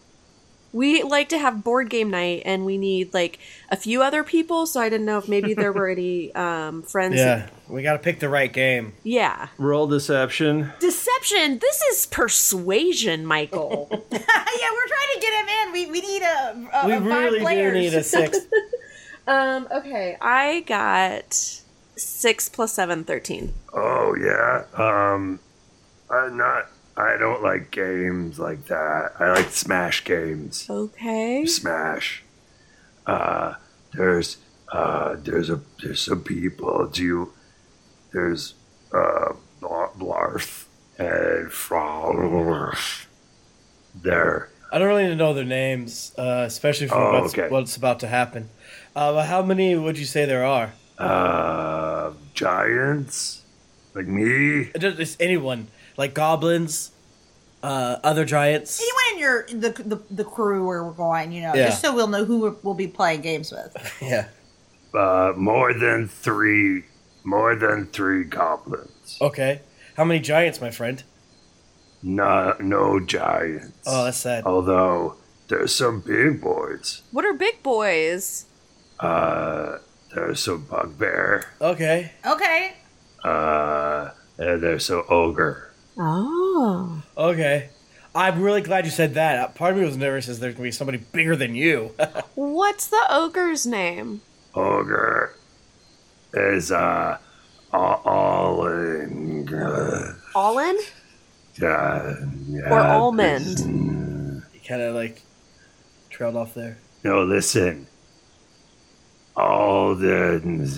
We like to have board game night, and we need like a few other people. So I didn't know if maybe there were any um, friends. Yeah, we got to pick the right game. Yeah. Roll deception. Deception. This is persuasion, Michael. Yeah, we're trying to get him in. We we need a, a We a really five do players. need a six. um. Okay, I got six plus seven, thirteen. Oh yeah. Um, I'm not. I don't like games like that. I like Smash games. Okay. Smash. Uh, there's uh, there's a there's some people. Do you? There's uh, Blar- Blarth and Frog. There. I don't really know their names, uh, especially for Oh, what's, okay. what's about to happen. Uh, but how many would you say there are? Uh, giants like me. Just just anyone, like goblins, uh, other giants. Anyone in your the, the the crew where we're going, you know, Yeah. just so we'll know who we're, we'll be playing games with. Yeah. Uh, more than three. More than three goblins. Okay. How many giants, my friend? No, no giants. Oh, that's sad. Although there's some big boys. What are big boys? Uh, there's some bugbear. Okay. Okay. Uh, and there's some ogre. Oh. Okay. I'm really glad you said that. Part of me was nervous as there's going to be somebody bigger than you. What's the ogre's name? Ogre is uh, all in. Allin? Yeah, yeah. Or almond? You kind of like trailed off there. No, listen. Alden's.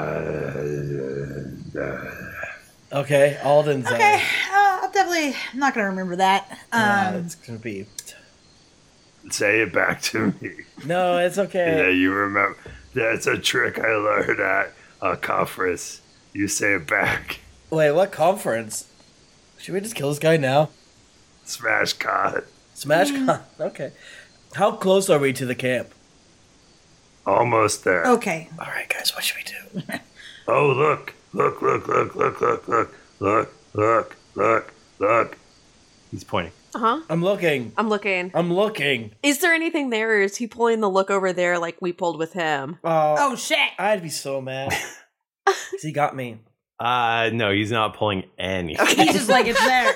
Uh, Okay, Alden's. Okay, Uh, uh, I'll definitely. I'm not gonna remember that. uh, Um, it's going to be. say it back to me. No, it's okay. Yeah, you remember. That's a trick I learned at a conference. You say it back. Wait, what conference? Should we just kill this guy now? Smash Con. Smash Con. Okay. How close are we to the camp? Almost there. okay. All right, guys, what should we do? Oh, look. Look, look, look, look, look, look, look, look, look, look. He's pointing. Uh huh. I'm looking. I'm looking. I'm looking. Is there anything there, or is he pulling the look over there like we pulled with him? Oh, Oh shit! I'd be so mad. 'Cause he got me. Uh, no, he's not pulling anything. He's just like it's there.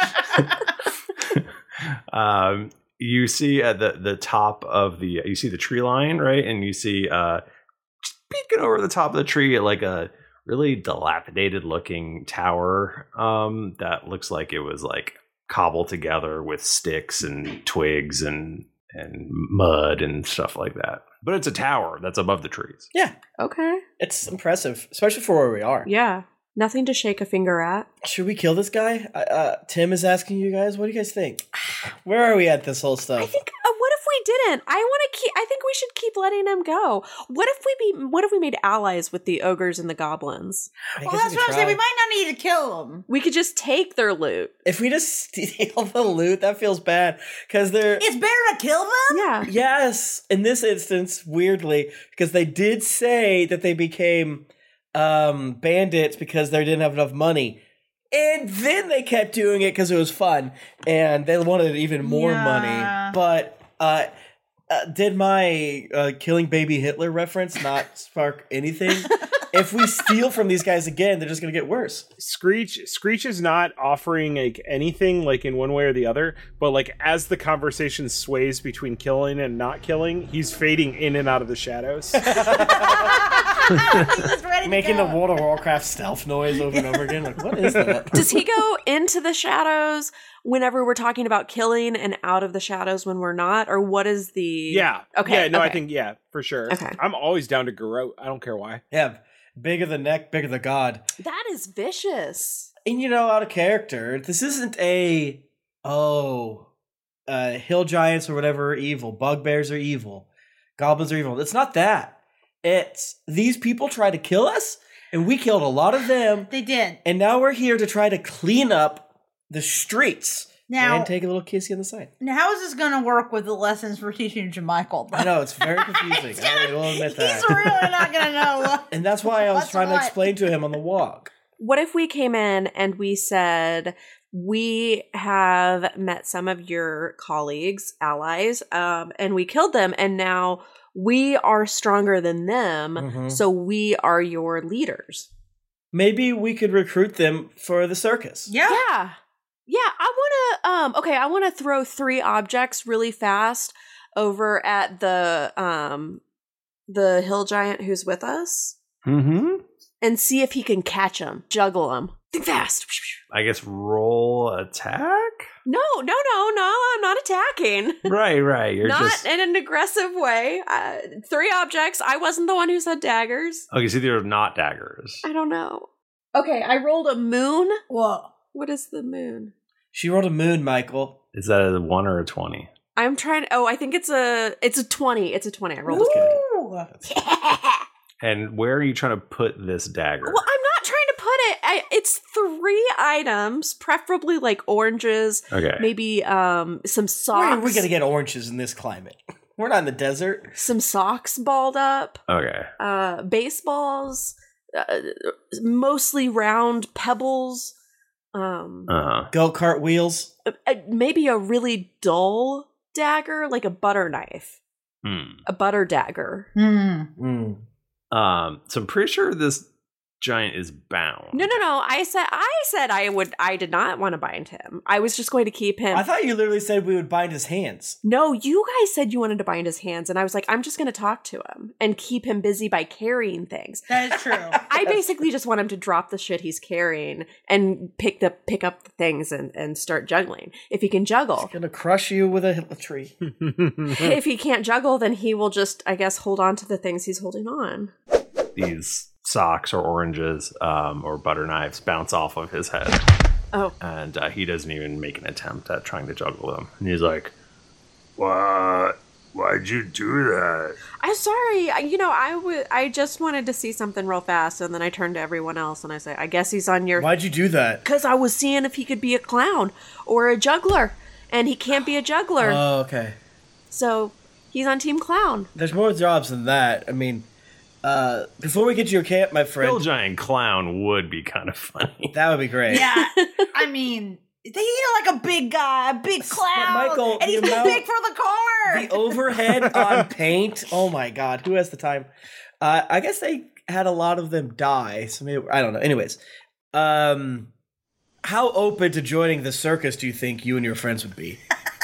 um, you see at the the top of the you see the tree line, right? And you see uh, just peeking over the top of the tree like a really dilapidated looking tower um, that looks like it was like cobbled together with sticks and twigs and and mud and stuff like that. But it's a tower that's above the trees. Yeah. Okay. It's impressive, especially for where we are. Yeah. Nothing to shake a finger at. Should we kill this guy? Uh, uh, Tim is asking you guys. What do you guys think? Where are we at this whole stuff? I think. Uh, what if we didn't? I want to keep. I think we should keep letting him go. What if we be? What if we made allies with the ogres and the goblins? Well, that's what I'm saying. We might not need to kill them. We could just take their loot. If we just steal the loot, that feels bad because they're. It's better to kill them. Yeah. Yes, in this instance, weirdly, because they did say that they became um, bandits because they didn't have enough money. And then they kept doing it because it was fun, and they wanted even more Yeah. money. But uh, uh, did my uh, killing baby Hitler reference not spark anything? If we steal from these guys again, they're just going to get worse. Screech Screech is not offering like anything like in one way or the other, but like as the conversation sways between killing and not killing, he's fading in and out of the shadows. Making the World of Warcraft stealth noise over and over again. Like, what is that? Does he go into the shadows whenever we're talking about killing and out of the shadows when we're not? Or what is the... Yeah. Okay. Yeah, no, okay. I think, yeah, for sure. Okay. I'm always down to garrote. I don't care why. Yeah, bigger the neck, bigger the god. That is vicious. And you know, out of character, this isn't a, oh, uh, hill giants or whatever are evil. Bugbears are evil. Goblins are evil. It's not that. It's these people tried to kill us, and we killed a lot of them. They did. And now we're here to try to clean up the streets. Now- and take a little kissy on the side. Now, how is this going to work with the lessons we're teaching Jermichael? I know, it's very confusing. I will admit that. He's really not going to know. And that's why I was What's trying to what? explain to him on the walk. What if we came in and we said, we have met some of your colleagues, allies, um, and we killed them, and now we are stronger than them, Mhm. so we are your leaders. Maybe we could recruit them for the circus. Yeah. Yeah. Yeah, I want to um okay, I want to throw three objects really fast over at the um the hill giant who's with us Mm-hmm. and see if he can catch them, juggle them. Think fast. I guess roll attack? No, no, no, no, I'm not attacking. Right, right. You're not just in an aggressive way. Uh, three objects. I wasn't the one who said daggers. okay. So they're not daggers. I don't know. Okay, I rolled a moon. Whoa. What is the moon? She rolled a moon, Michael. Is that a one or a twenty? I'm trying. Oh, I think it's a. It's a twenty. It's a twenty. I rolled a Ooh. And where are you trying to put this dagger? Well, I'm not trying to put it. I, it's three items, preferably like oranges. Okay. Maybe um some Where socks. are we going to get oranges in this climate? We're not in the desert. Some socks balled up. Okay. Uh, baseballs. Uh, mostly round pebbles. Um, Uh-huh. Go-kart wheels. uh, uh, maybe a really dull dagger, like a butter knife. Hmm. A butter dagger. Hmm. Mm. Um. So I'm pretty sure this giant is bound. No, no, no. I said I said I would I did not want to bind him. I was just going to keep him. I thought you literally said we would bind his hands. No, you guys said you wanted to bind his hands, and I was like, I'm just going to talk to him and keep him busy by carrying things. That is true. I basically just want him to drop the shit he's carrying and pick the pick up the things and, and start juggling. If he can juggle. He's going to crush you with a, a tree. If he can't juggle, then he will just, I guess, hold on to the things he's holding on. These socks or oranges um, or butter knives bounce off of his head. Oh. And uh, he doesn't even make an attempt at trying to juggle them. And he's like, "What? Why'd you do that?" I'm sorry. I- You know, I would. I just wanted to see something real fast, and then I turned to everyone else and I say, I guess he's on your... Why'd you do that? Because I was seeing if he could be a clown or a juggler, and he can't be a juggler. Oh, okay. So he's on Team Clown. There's more jobs than that. I mean, uh, before we get to your camp, my friend... Hill giant clown would be kind of funny. That would be great. Yeah. I mean, they need like a big guy, a big clown. Michael, and he's the too amount- big for the car. The overhead on paint. Oh my god, who has the time? Uh, I guess they had a lot of them die. So maybe I don't know. Anyways, um, how open to joining the circus do you think you and your friends would be?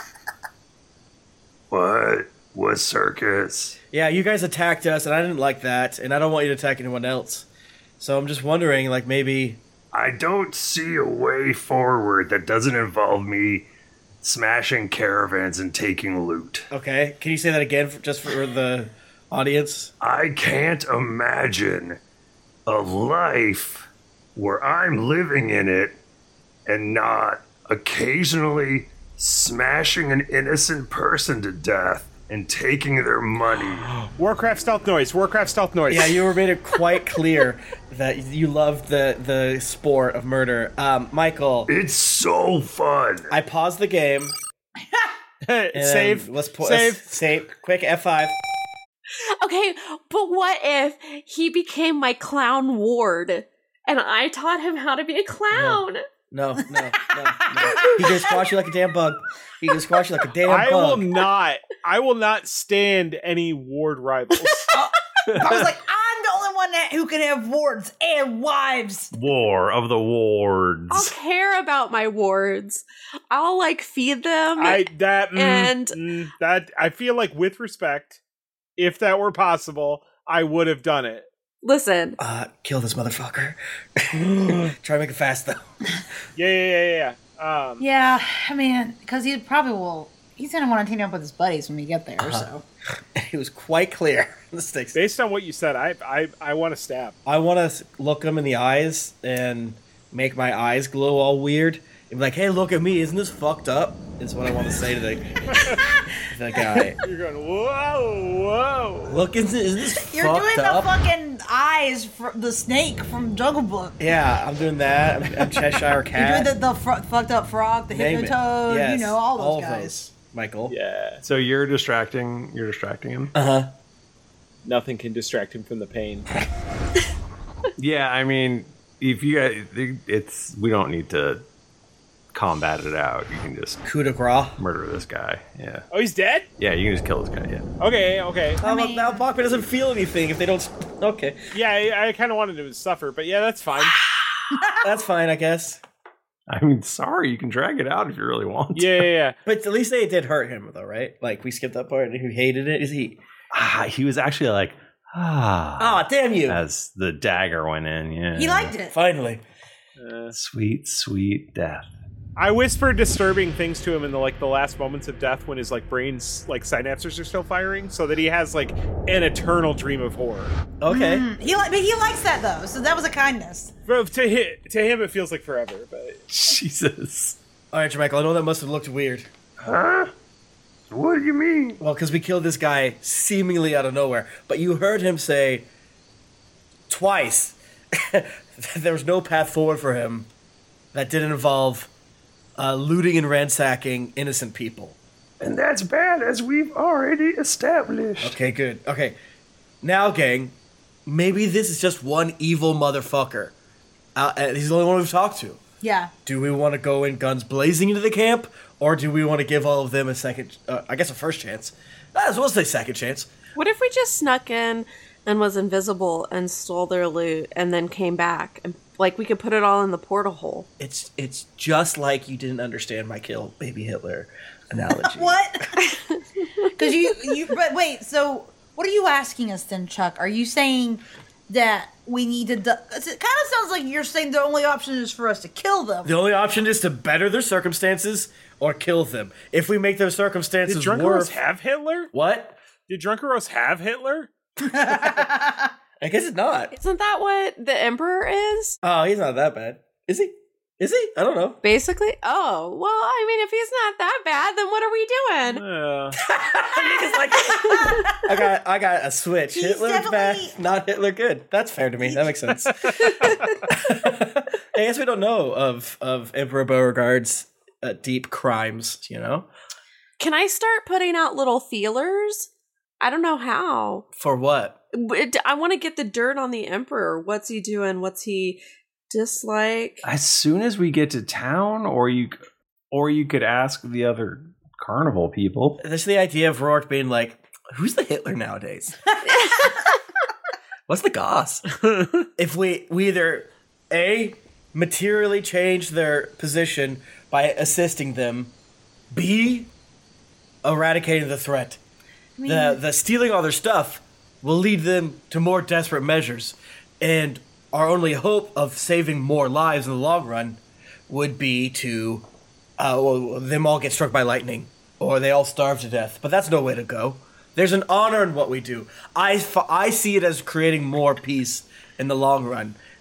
What? What circus? Yeah, you guys attacked us, and I didn't like that, and I don't want you to attack anyone else. So I'm just wondering, like maybe I don't see a way forward that doesn't involve me smashing caravans and taking loot. okay. Can you say that again, for, just for the audience? I can't imagine a life where I'm living in it and not occasionally smashing an innocent person to death and taking their money. Warcraft stealth noise. Warcraft stealth noise. Yeah, you were made it quite clear that you love the the sport of murder. Um, Michael, it's so fun. I paused the game. Save. Let's po- Save. Let's save. Quick F five. Okay, but what if he became my clown ward and I taught him how to be a clown? No, no, no, no. He can squash you like a damn bug. He can squash you like a damn I bug. will not. I will not stand any ward rivals. I was like, I'm the only one that, who can have wards and wives. War of the wards. I'll care about my wards. I'll like feed them. I that mm, and mm, that I feel like, with respect, if that were possible, I would have done it. Listen. Uh, kill this motherfucker. Try to make it fast, though. Yeah, yeah, yeah, yeah. Um, Yeah, I mean, because he probably will. He's gonna want to team up with his buddies when we get there. Uh-huh. So It was quite clear. The stakes. Based on what you said, I I, I want to stab. I want to look him in the eyes and make my eyes glow all weird. And be like, hey, look at me. Isn't this fucked up? Is what I want to say to the, the guy. You're going, whoa, whoa. Look, isn't, isn't this you're fucked doing up? the fucking eyes for the snake from Jungle Book. Yeah, I'm doing that. I'm, I'm Cheshire Cat. You're doing the, the fr- fucked up frog, the Name it. hypnotoad, Yes, you know, all those all of guys. those, Michael. Yeah. So you're distracting. You're distracting him. Uh huh. Nothing can distract him from the pain. Yeah, I mean, if you guys, it's we don't need to combat it out. You can just coup de grace, murder this guy. Yeah. Oh, he's dead? Yeah, you can just kill this guy. Yeah. Okay, okay. Now, now Bachman doesn't feel anything if they don't. Okay. Yeah, I, I kind of wanted him to suffer, but yeah, that's fine. That's fine, I guess. I mean, sorry, you can drag it out if you really want. Yeah, yeah, yeah. But at least they did hurt him, though, right? Like, we skipped that part and he hated it. Is he? Ah, he was actually like, ah. Ah, damn you. As the dagger went in. Yeah. He liked it. Finally. Uh, sweet, sweet death. I whispered disturbing things to him in the like the last moments of death when his like brain's like synapses are still firing, so that he has like an eternal dream of horror. Okay. Mm, he li- but he likes that though, so that was a kindness. But to him, to him, it feels like forever. But Jesus. All right, Jermichael, I know that must have looked weird. Huh? What do you mean? Well, because we killed this guy seemingly out of nowhere, but you heard him say twice there was no path forward for him that didn't involve uh, looting and ransacking innocent people. And that's bad, as we've already established. Okay, good. Okay. Now, gang, maybe this is just one evil motherfucker. Uh, and he's the only one we've talked to. Yeah. Do we want to go in guns blazing into the camp, or do we want to give all of them a second, uh, I guess a first chance? As well as a second chance. What if we just snuck in and was invisible and stole their loot and then came back? And like we could put it all in the portal hole. It's it's just like you didn't understand my kill baby Hitler analogy. What? Because you, you, but wait, so what are you asking us then, Chuck? Are you saying that we need to, du- 'cause it kind of sounds like you're saying the only option is for us to kill them. The only option is to better their circumstances or kill them. If we make their circumstances did Drunkeros worse... have Hitler? What? Did Drunkeros have Hitler? I guess it's not. Isn't that what the Emperor is? Oh, he's not that bad. Is he? Is he? I don't know. Basically? Oh, well, I mean, if he's not that bad, then what are we doing? Uh, I got I got a switch. He's Hitler's definitely- bad, not Hitler good. That's fair to me. That makes sense. I guess we don't know of, of Emperor Beauregard's uh, deep crimes, you know? Can I start putting out little feelers? I don't know how. For what? But I want to get the dirt on the Emperor. What's he doing? What's he dislike? As soon as we get to town, or you, or you could ask the other carnival people. There's the idea of Rourke being like, who's the Hitler nowadays? What's the goss? If we, we either, A, materially change their position by assisting them, B, eradicating the threat. I mean- the the stealing all their stuff will lead them to more desperate measures, and our only hope of saving more lives in the long run would be to uh, well, them all get struck by lightning, or they all starve to death. But that's no way to go. There's an honor in what we do. I, f- I see it as creating more peace in the long run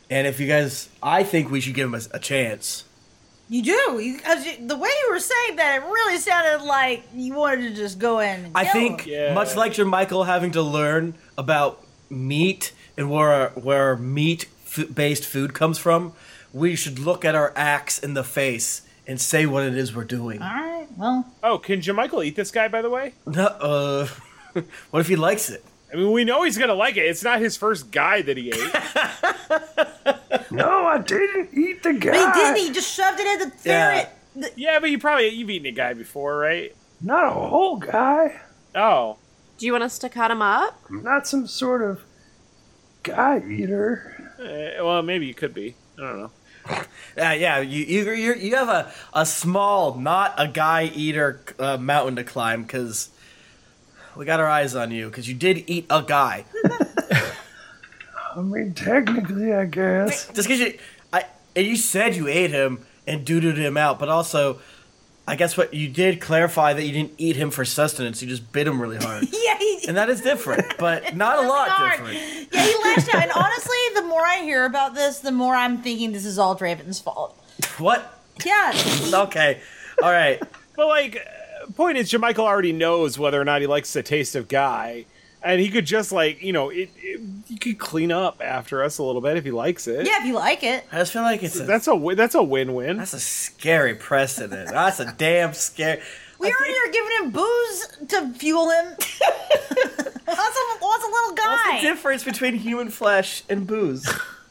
And if you guys, I think we should give him a, a chance. You do, because the way you were saying that, it really sounded like you wanted to just go in and I kill think, him. much like Jermichael having to learn about meat and where where meat-based food comes from, we should look at our axe in the face and say what it is we're doing. All right, well. Oh, can Jermichael eat this guy, by the way? No, uh, what if he likes it? I mean, we know he's gonna like it. It's not his first guy that he ate. No, I didn't eat the guy. But he didn't. He just shoved it in the ferret. Yeah, yeah but you probably you've eaten a guy before, right? Not a whole guy. Oh. Do you want us to cut him up? I'm not some sort of guy eater. Uh, well, maybe you could be. I don't know. Yeah, yeah. You you you you have a, a small, not a guy eater uh, mountain to climb because we got our eyes on you because you did eat a guy. I mean, technically, I guess. Just because you, I, and you said you ate him and doo-dooed him out, but also, I guess what you did clarify that you didn't eat him for sustenance. You just bit him really hard. Yeah, he, and that is different, but not a lot hard. different. Yeah, he lashed out. And honestly, the more I hear about this, the more I'm thinking this is all Draven's fault. What? Yeah. Okay. All right. But like, uh, point is, Jermichael already knows whether or not he likes the taste of guy. And he could just like, you know, it, it, he could clean up after us a little bit if he likes it. Yeah, if you like it. I just feel like it's a, that's a wi- that's a win-win. That's a scary precedent. That's a damn scary. We already are giving him booze to fuel him. what's, a, what's a little guy? What's the difference between human flesh and booze?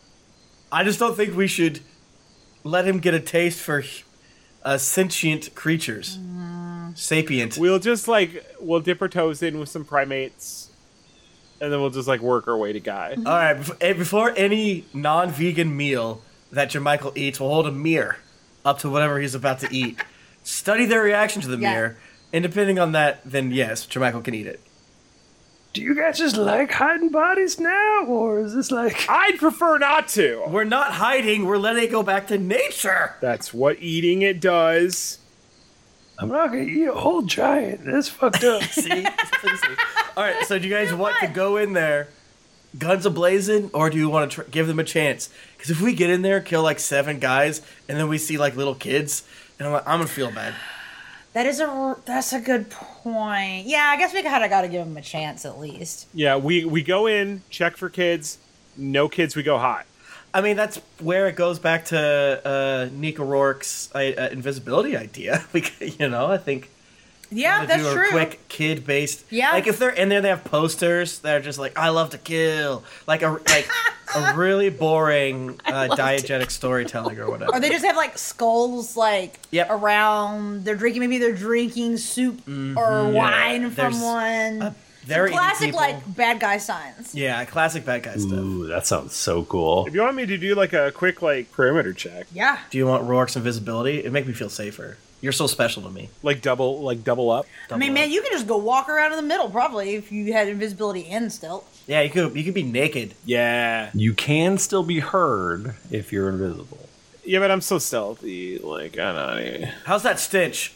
I just don't think we should let him get a taste for uh, sentient creatures. Mm. Sapient. We'll just like we'll dip our toes in with some primates. And then we'll just, like, work our way to guy. All right, before any non-vegan meal that Jermichael eats, we'll hold a mirror up to whatever he's about to eat. Study their reaction to the yeah. mirror, and depending on that, then yes, Jermichael can eat it. Do you guys just like hiding bodies now, or is this like... I'd prefer not to. We're not hiding, we're letting it go back to nature. That's what eating it does. I'm not gonna eat a whole giant. That's fucked up. See? All right, so do you guys want to go in there, guns a-blazing, or do you want to tr- give them a chance? Because if we get in there, kill like seven guys, and then we see like little kids, and I'm like, I'm gonna feel bad. That is a that's a good point. Yeah, I guess we kind of got to give him a chance at least. Yeah, we we go in, check for kids. No kids, we go hot. I mean, that's where it goes back to uh, Nico Rourke's uh, uh, invisibility idea. We, you know, I think. Yeah, that's do a true. Quick kid-based. Yeah. Like if they're in there, they have posters that are just like, "I love to kill," like a like a really boring uh, diegetic storytelling or whatever. Or they just have like skulls like yep. around. They're drinking. Maybe they're drinking soup mm-hmm. or wine yeah. from There's, one. Uh, They're classic like bad guy signs. Yeah, classic bad guy stuff. Ooh, that sounds so cool. If you want me to do like a quick like perimeter check, yeah. Do you want Rourke's invisibility? It'd make me feel safer. You're so special to me. Like double, like double up. Double I mean, up. Man, you can just go walk around in the middle probably if you had invisibility and stealth. Yeah, you could. You could be naked. Yeah, you can still be heard if you're invisible. Yeah, but I'm so stealthy. Like I don't know. How's that stench?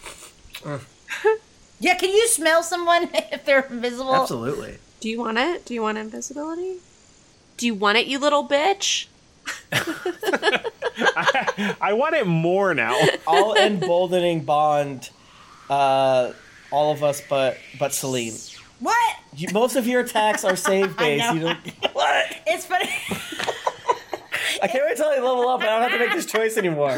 Yeah, can you smell someone if they're invisible? Absolutely. Do you want it? Do you want invisibility? Do you want it, you little bitch? I, I want it more now. All emboldening bond, uh, all of us but but Celine. What? You, most of your attacks are save based. You don't. What? It's funny. I can't wait till I level up and I don't have to make this choice anymore.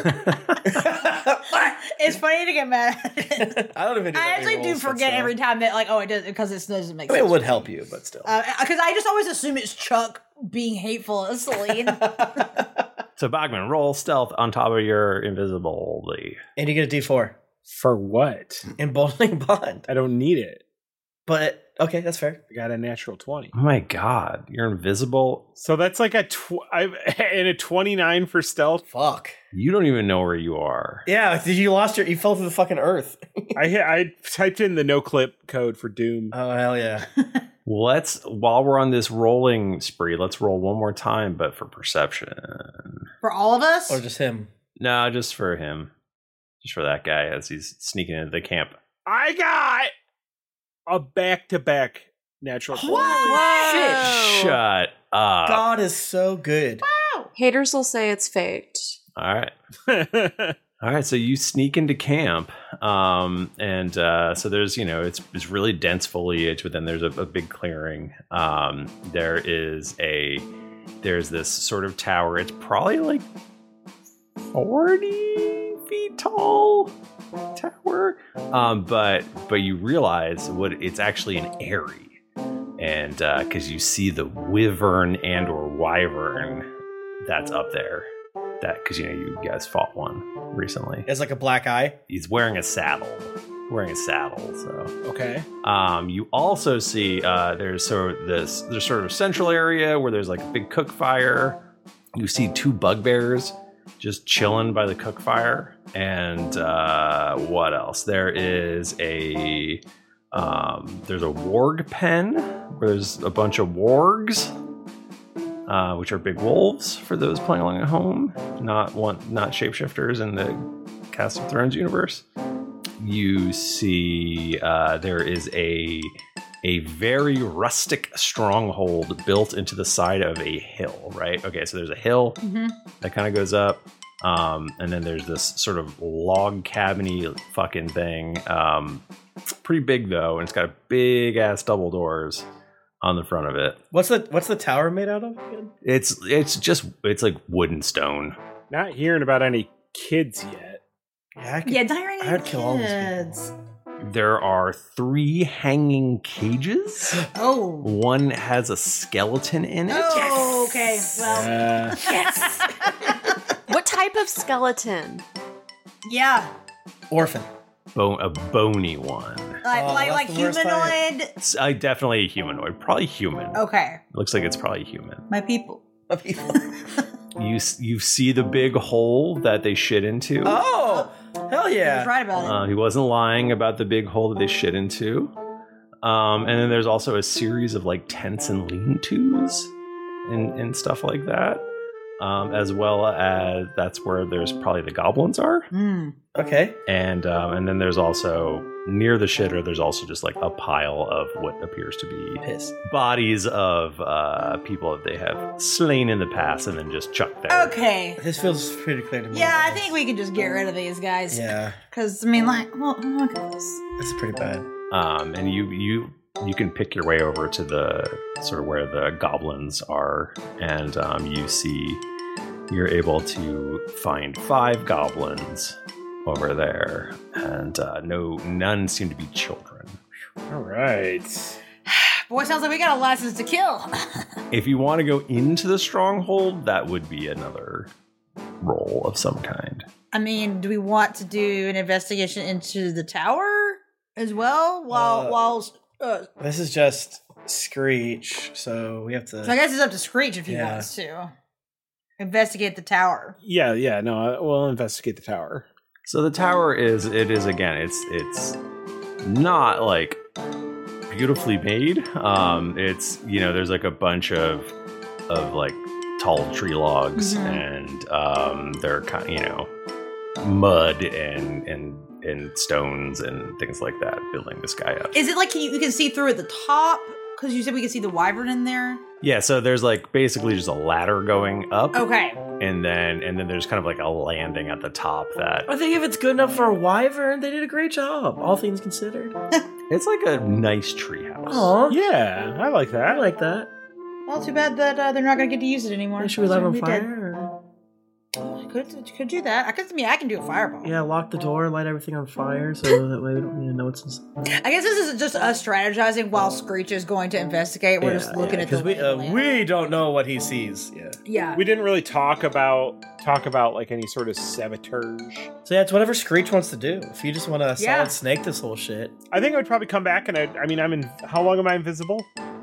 It's funny to get mad at it. I don't even do I actually do forget every time that, like, oh, it does because it doesn't make I mean, sense. it would help you, but still. Because uh, I just always assume it's Chuck being hateful as Celine. So, Bogman, roll stealth on top of your invisibility. And you get a D four. For what? Emboldening bond. I don't need it. But, okay, that's fair. I got a natural twenty. Oh my god, you're invisible. So that's like a tw- I've, and a twenty-nine for stealth. Fuck. You don't even know where you are. Yeah, you lost your. You fell through the fucking earth. I hit, I typed in the no clip code for Doom. Oh hell yeah! Let's while we're on this rolling spree, let's roll one more time, but for perception. For all of us, or just him? No, just for him. Just for that guy as he's sneaking into the camp. I got a back-to-back natural twenty. Holy shit! Shut up. God is so good. Wow. Haters will say it's faked. All right. All right, so you sneak into camp, um, and uh, so there's, you know, it's it's really dense foliage, but then there's a, a big clearing. Um, there is a, there's this sort of tower. It's probably like forty feet tall tower, um, but but you realize what it's actually an eyrie, and because uh, you see the wyvern and or wyvern that's up there. That because you know you guys fought one recently. It's like a black eye. He's wearing a saddle. Wearing a saddle. So okay. Um, you also see uh, there's sort of this there's sort of a central area where there's like a big cook fire. You see two bugbears just chilling by the cook fire, and uh, what else? There is a um, there's a warg pen where there's a bunch of wargs. Uh, which are big wolves for those playing along at home, not one, not shapeshifters in the Cast of Thrones universe. You see, uh, there is a a very rustic stronghold built into the side of a hill. Right? Okay, so there's a hill Mm-hmm. that kind of goes up, um, and then there's this sort of log cabiny fucking thing. Um, pretty big though, and it's got a big ass double doors on the front of it. What's the what's the tower made out of again? It's it's just it's like wood and stone. Not hearing about any kids yet. Yeah, I could, Yeah, not hearing I any would kill all these kids. There are three hanging cages. Oh. One has a skeleton in it. Oh, okay. Well, Uh, yes. What type of skeleton? Yeah. Orphan. Bone, a bony one. Like Oh, like like that's the worst humanoid. It's uh, definitely a humanoid. Probably human. Okay. Looks like it's probably human. My people. My people. You s- you see the big hole that they shit into. Oh, hell I was yeah. right about it. Uh, he wasn't lying about the big hole that they shit into. Um, and then there's also a series of like tents and lean-tos and, and stuff like that. Um, as well as that's where there's probably the goblins are. Mm. Okay. And um, and then there's also near the shitter, there's also just like a pile of what appears to be Piss. bodies of uh, people that they have slain in the past and then just chucked there. Okay. This feels pretty clear to me. Yeah, I think we can just get rid of these guys. Yeah, Because, I mean, like, well, look at this. this is pretty bad. Um, and you you you can pick your way over to the sort of where the goblins are, and um, you see you're able to find five goblins over there, and uh, no none seem to be children. all right. Boy, sounds like we got a license to kill. If you want to go into the stronghold, that would be another roll of some kind. I mean, do we want to do an investigation into the tower as well? While, Uh, while, uh, This is just Screech, so we have to. so I guess it's up to Screech if he Yeah. wants to investigate the tower. Yeah, yeah. No, I- we'll investigate the tower. So the tower is it is again it's it's not like beautifully made. Um, it's you know there's like a bunch of of like tall tree logs Mhm. and um, they're kind you know mud and and and stones and things like that building this guy up. Is it like can you, you can see through at the top? Because you said we could see the wyvern in there. Yeah, so there's like basically just a ladder going up. Okay. And then and then there's kind of like a landing at the top that I think if it's good enough for a wyvern, they did a great job, all things considered. it's like a nice treehouse. Oh, Yeah, I like that. I like that. Well, too bad that uh, they're not going to get to use it anymore. Should we light on Be dead. fire? or- Could could do that. I could. I mean, I can do a fireball. Yeah, lock the door, light everything on fire, so that way we don't need to know what's inside. I guess this is just us strategizing while Screech is going to investigate. We're just looking at the because we uh, we don't know what he sees. Yeah. Yeah. We didn't really talk about talk about like any sort of sabotage. So yeah, it's whatever Screech wants to do. If you just want to solid Yeah. snake this whole shit, I think I would probably come back and I, I mean I'm in. How long am I invisible?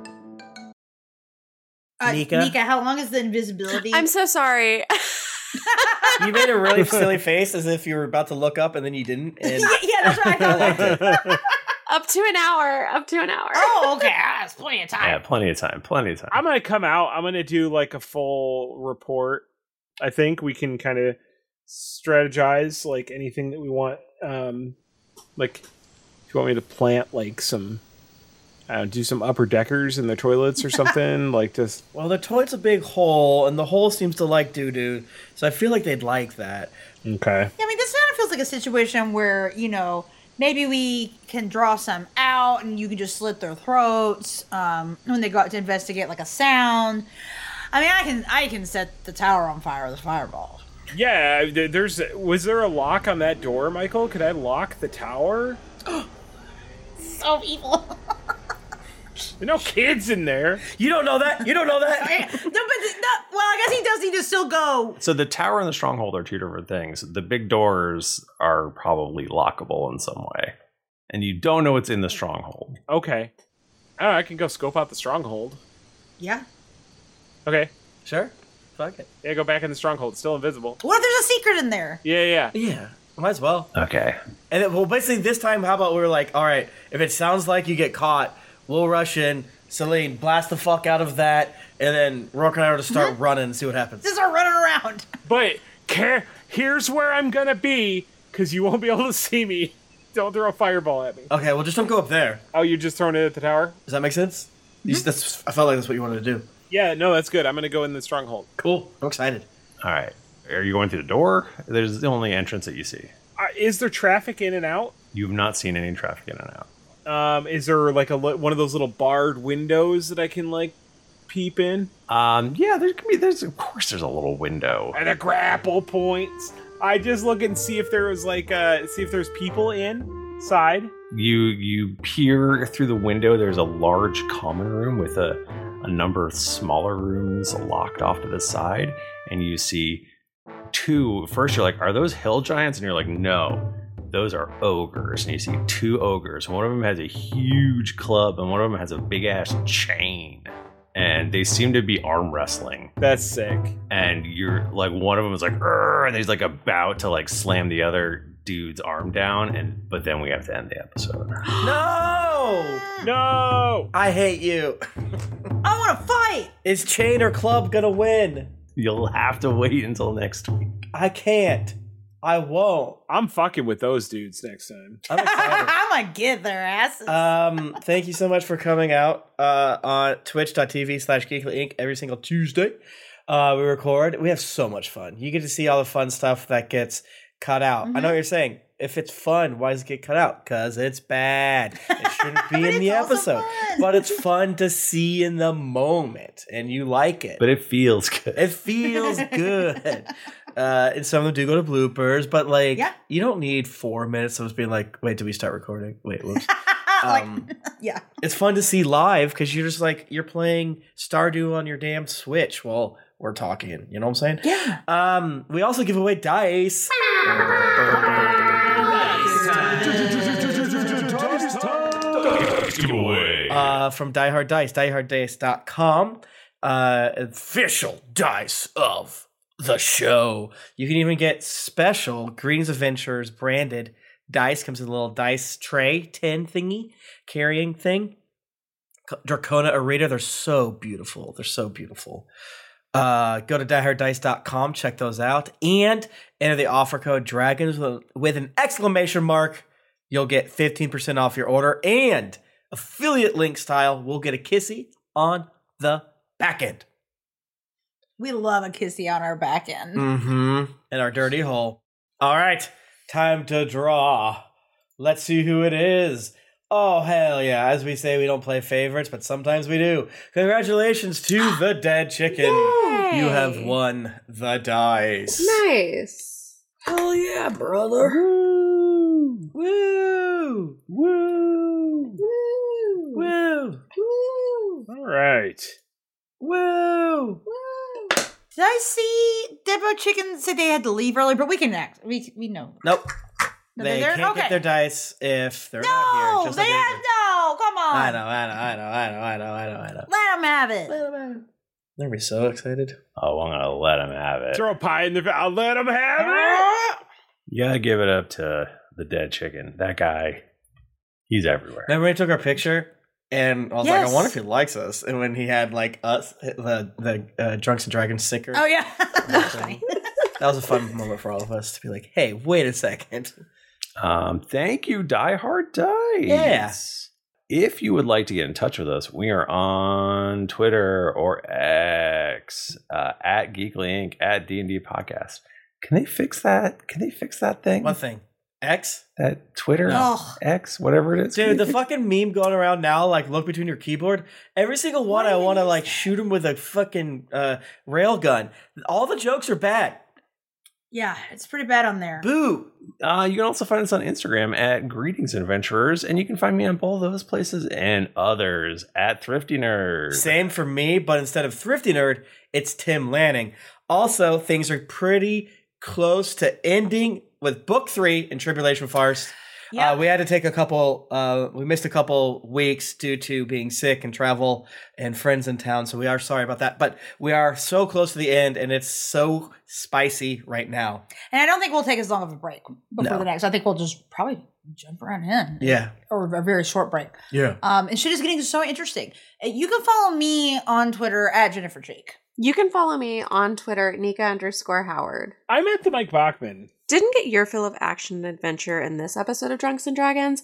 Uh, Nika? Nika, how long is the invisibility? I'm so sorry. you made a really silly face as if you were about to look up and then you didn't. And yeah, yeah, that's right. I liked it. Up to an hour. Up to an hour. Oh, okay. Ah, That's plenty of time. Yeah, plenty of time. Plenty of time. I'm gonna come out. I'm gonna do like a full report. I think we can kind of strategize like anything that we want. Um, like if you want me to plant like some Uh, do some upper deckers in the toilets or something, like just. Well, the toilet's a big hole, and the hole seems to like doo doo, so I feel like they'd like that. Okay. Yeah, I mean, this kind of feels like a situation where, you know, maybe we can draw some out and you can just slit their throats um, when they go out to investigate, like a sound. I mean, I can I can set the tower on fire with a fireball. Yeah, there's. Was there a lock on that door, Michael? Could I lock the tower? So evil. There are no kids in there. You don't know that? You don't know that? no, but no, well, I guess he does need to still go. So the tower and the stronghold are two different things. The big doors are probably lockable in some way. And you don't know what's in the stronghold. Okay. Oh, I can go scope out the stronghold. Yeah. Okay. Sure. Fuck it. Yeah, go back in the stronghold. It's still invisible. What if there's a secret in there? Yeah, yeah. Yeah. Might as well. Okay. And then, well, basically this time, how about we were like, all right, if it sounds like you get caught, we'll rush in. Celine, blast the fuck out of that, and then Rourke and I are to start mm-hmm. running and see what happens. Just start running around. But care, here's where I'm gonna be, because you won't be able to see me. Don't throw a fireball at me. Okay, well, just don't go up there. Oh, you're just throwing it at the tower? Does that make sense? Mm-hmm. You, that's, I felt like that's what you wanted to do. Yeah, no, that's good. I'm gonna go in the stronghold. Cool. I'm excited. All right. Are you going through the door? There's the only entrance that you see. Uh, is there traffic in and out? You've not seen any traffic in and out. Um, is there like a one of those little barred windows that I can like peep in? Um, yeah, there can be. There's of course there's a little window. And the grapple points. I just look and see if there was like uh, see if there's people inside. You you peer through the window. There's a large common room with a a number of smaller rooms locked off to the side, and you see two. First, you're like, are those hill giants? And you're like, no. Those are ogres, and you see two ogres. One of them has a huge club, and one of them has a big ass chain. And they seem to be arm wrestling. That's sick. And you're like, one of them is like, Urgh, and he's like about to like slam the other dude's arm down. And but then we have to end the episode. No, no, I hate you. I want to fight. Is chain or club gonna win? You'll have to wait until next week. I can't. I won't. I'm fucking with those dudes next time. I'm excited. I'm gonna get their asses. Um, thank you so much for coming out uh, on twitch.tv slash Geekly Inc every single Tuesday. Uh, we record. We have so much fun. You get to see all the fun stuff that gets cut out. Mm-hmm. I know what you're saying. If it's fun, why does it get cut out? Because it's bad. It shouldn't be in the episode. Fun. But it's fun to see in the moment, and you like it. But it feels good. It feels good. Uh, and some of them do go to bloopers, but like, yeah. you don't need four minutes of us being like, wait, did we start recording? Wait, whoops. um, like, yeah. It's fun to see live because you're just like, you're playing Stardew on your damn Switch while we're talking. You know what I'm saying? Yeah. Um, we also give away dice. Uh, from Die Hard Dice, die hard dice dot com. Uh, official dice of the show. You can even get special Greetings Adventures branded dice. Comes in a little dice tray, tin thingy, carrying thing. Dracona Arita, they're so beautiful. They're so beautiful. Uh, go to die hard dice dot com, check those out, and enter the offer code DRAGONS with an exclamation mark. You'll get fifteen percent off your order, and affiliate link style, we'll get a kissy on the back end. We love a kissy on our back end. Mm-hmm. In our dirty hole. All right, time to draw. Let's see who it is. Oh, hell yeah. As we say, we don't play favorites, but sometimes we do. Congratulations to the dead chicken. Yay. You have won the dice. Nice. Hell yeah, brother. Woo! Woo! Woo! Woo! Woo! Woo! All right. Woo! Woo! Did I see Debo Chicken say they had to leave early? But we can act. We we know. Nope. No, they they're- can't okay. get their dice if they're No, not here. Just they like have no. Come on. I know, I know, I know, I know, I know, I know, I know. Let them have it. Let them have it. They're gonna be so excited. Oh, I'm gonna let him have it. Throw a pie in the. I'll let him have it. You gotta give it up to the dead chicken. That guy, he's everywhere. Remember when he took our picture? And I was Yes. like, I wonder if he likes us. And when he had like us, the the uh, Drunks and Dragons sticker. Oh yeah. That's funny. That was a fun moment for all of us to be like, hey, wait a second. Um, thank you, Die Hard Dice. Yeah. if you would like to get in touch with us, we are on Twitter or X, uh, at Geekly Inc, at D and D Podcast. Can they fix that? Can they fix that thing? What thing? X? That Twitter? Oh. X? Whatever it is. Dude, the fucking meme going around now, like, look between your keyboard. Every single one, I want to, like, shoot him with a fucking uh, rail gun. All the jokes are bad. Yeah, it's pretty bad on there. Boo! Uh, you can also find us on Instagram at Greetings Adventurers, and you can find me on both those places and others at Thrifty Nerd. Same for me, but instead of Thrifty Nerd, it's Tim Lanning. Also, things are pretty close to ending with book three in Tribulation Farce. Yeah. Uh, we had to take a couple, uh, we missed a couple weeks due to being sick and travel and friends in town. So we are sorry about that. But we are so close to the end and it's so spicy right now. And I don't think we'll take as long of a break before No. the next. I think we'll just probably jump right in. Yeah. Or a very short break. Yeah. Um, and shit is getting so interesting. Uh, You can follow me on Twitter at Jennifer Jake. You can follow me on Twitter at Nika underscore Howard. I'm at the Mike Bachman. Didn't get your fill of action and adventure in this episode of Drunks and Dragons?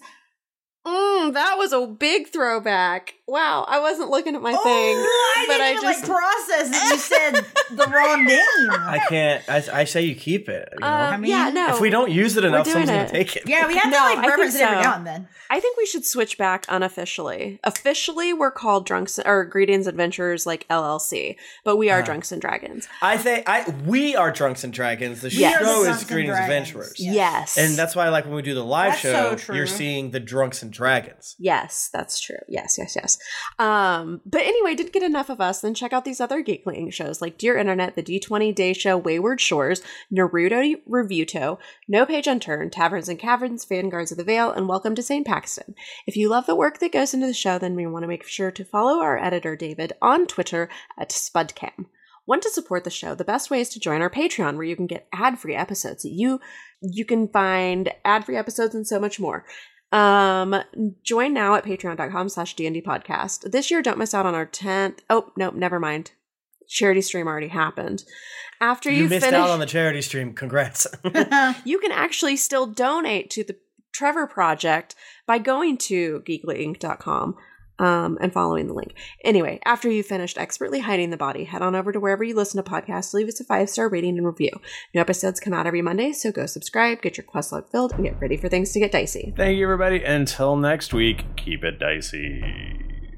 Mm, that was a big throwback. Wow, I wasn't looking at my oh, thing, I but didn't I even, just like process that you said the wrong name. I can't, I, I say you keep it. You know? Uh, I mean, yeah, no. If we don't use it We're enough, doing someone's going it. to take it. Yeah, we have No, to like I think reference it every so. now and then. I think we should switch back unofficially. Officially, we're called Drunks or Greetings Adventures like L L C, but we are Uh-huh. Drunks and Dragons. I think I we are Drunks and Dragons. The Yes. show We are the is Drunks and Greetings Dragons. Adventurers. Yes. And that's why, like, when we do the live That's show, so true. you're seeing the Drunks and Dragons. Yes, that's true. Yes, yes, yes. Um, but anyway, didn't get enough of us. Then check out these other Geekling shows like Dear Internet, The D twenty Day Show, Wayward Shores, Naruto Revuto, No Page Unturned, Taverns and Caverns, Vanguards of the Veil, and Welcome to Saint Paxton. If you love the work that goes into the show, then we want to make sure to follow our editor, David, on Twitter at Spudcam. Want to support the show? The best way is to join our Patreon, where you can get ad-free episodes. You you can find ad-free episodes and so much more. Um, join now at patreon.com slash D&D podcast. This year, don't miss out on our tenth. Oh, no, never mind. Charity stream already happened. After you, You missed finish, out on the charity stream. Congrats. you can actually still donate to the Trevor Project by going to geekly inc dot com um, and following the link. Anyway, after you've finished expertly hiding the body, head on over to wherever you listen to podcasts, leave us a five-star rating and review. New episodes come out every Monday, so go subscribe, get your quest log filled, and get ready for things to get dicey. Thank you, everybody. Until next week, keep it dicey.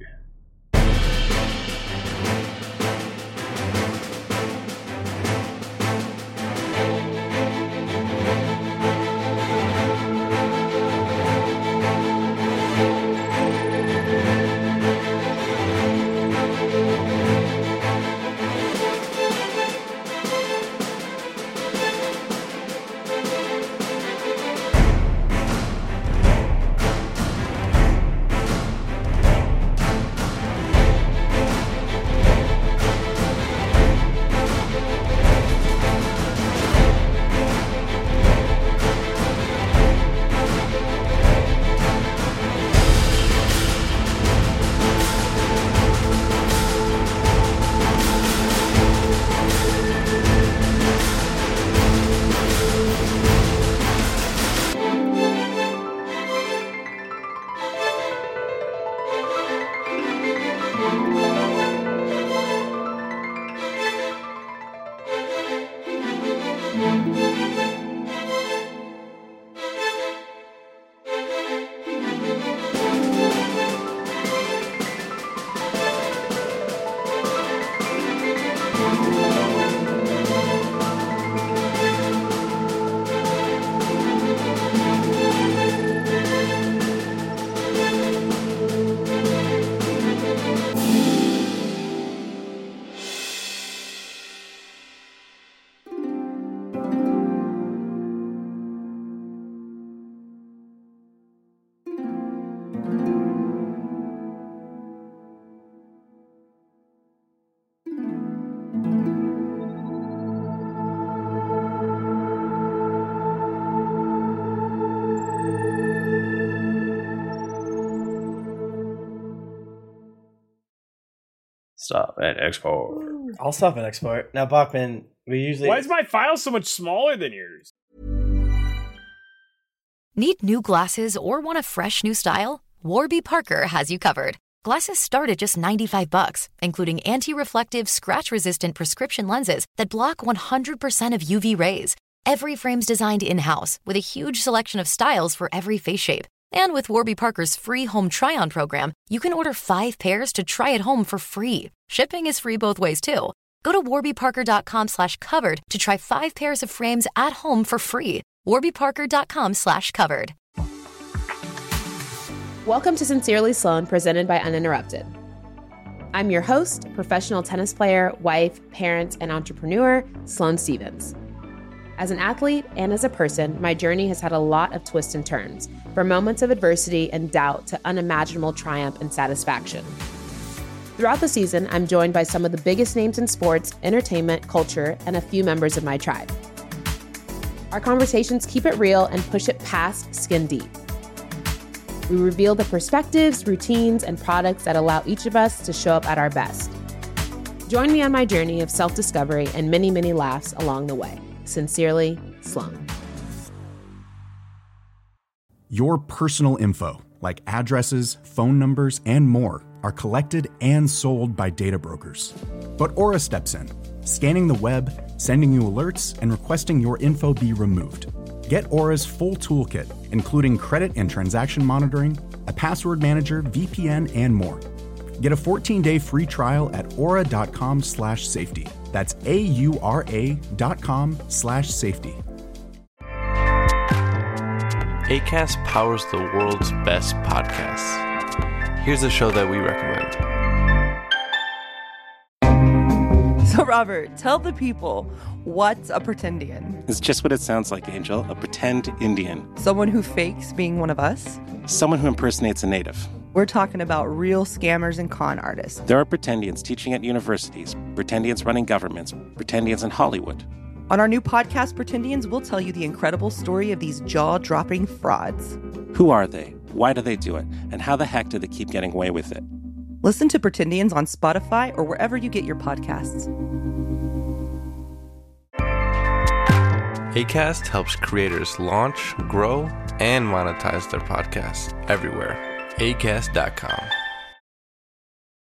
Stop and export. I'll stop and export. Now, Bachman, we usually. Why is my file so much smaller than yours? Need new glasses or want a fresh new style? Warby Parker has you covered. Glasses start at just ninety-five bucks, including anti-reflective, scratch-resistant prescription lenses that block one hundred percent of U V rays. Every frame's designed in-house with a huge selection of styles for every face shape. And with Warby Parker's free home try-on program, you can order five pairs to try at home for free. Shipping is free both ways, too. Go to warbyparker.com slash covered to try five pairs of frames at home for free. warbyparker.com slash covered. Welcome to Sincerely Sloan, presented by Uninterrupted. I'm your host, professional tennis player, wife, parent, and entrepreneur, Sloane Stevens. As an athlete and as a person, my journey has had a lot of twists and turns, from moments of adversity and doubt to unimaginable triumph and satisfaction. Throughout the season, I'm joined by some of the biggest names in sports, entertainment, culture, and a few members of my tribe. Our conversations keep it real and push it past skin deep. We reveal the perspectives, routines, and products that allow each of us to show up at our best. Join me on my journey of self-discovery and many, many laughs along the way. Sincerely, Sloane. Your personal info, like addresses, phone numbers, and more, are collected and sold by data brokers. But Aura steps in, scanning the web, sending you alerts, and requesting your info be removed. Get Aura's full toolkit, including credit and transaction monitoring, a password manager, V P N, and more. Get a fourteen-day free trial at aura.com slash safety. That's A-U-R-A dot com slash safety. Acast powers the world's best podcasts. Here's a show that we recommend. So, Robert, tell the people, what's a pretendian? It's just what it sounds like, Angel. A pretend Indian. Someone who fakes being one of us? Someone who impersonates a native. We're talking about real scammers and con artists. There are pretendians teaching at universities, pretendians running governments, pretendians in Hollywood. On our new podcast, Pretendians, we'll tell you the incredible story of these jaw-dropping frauds. Who are they? Why do they do it? And how the heck do they keep getting away with it? Listen to Pretendians on Spotify or wherever you get your podcasts. Acast helps creators launch, grow, and monetize their podcasts everywhere. Acast dot com.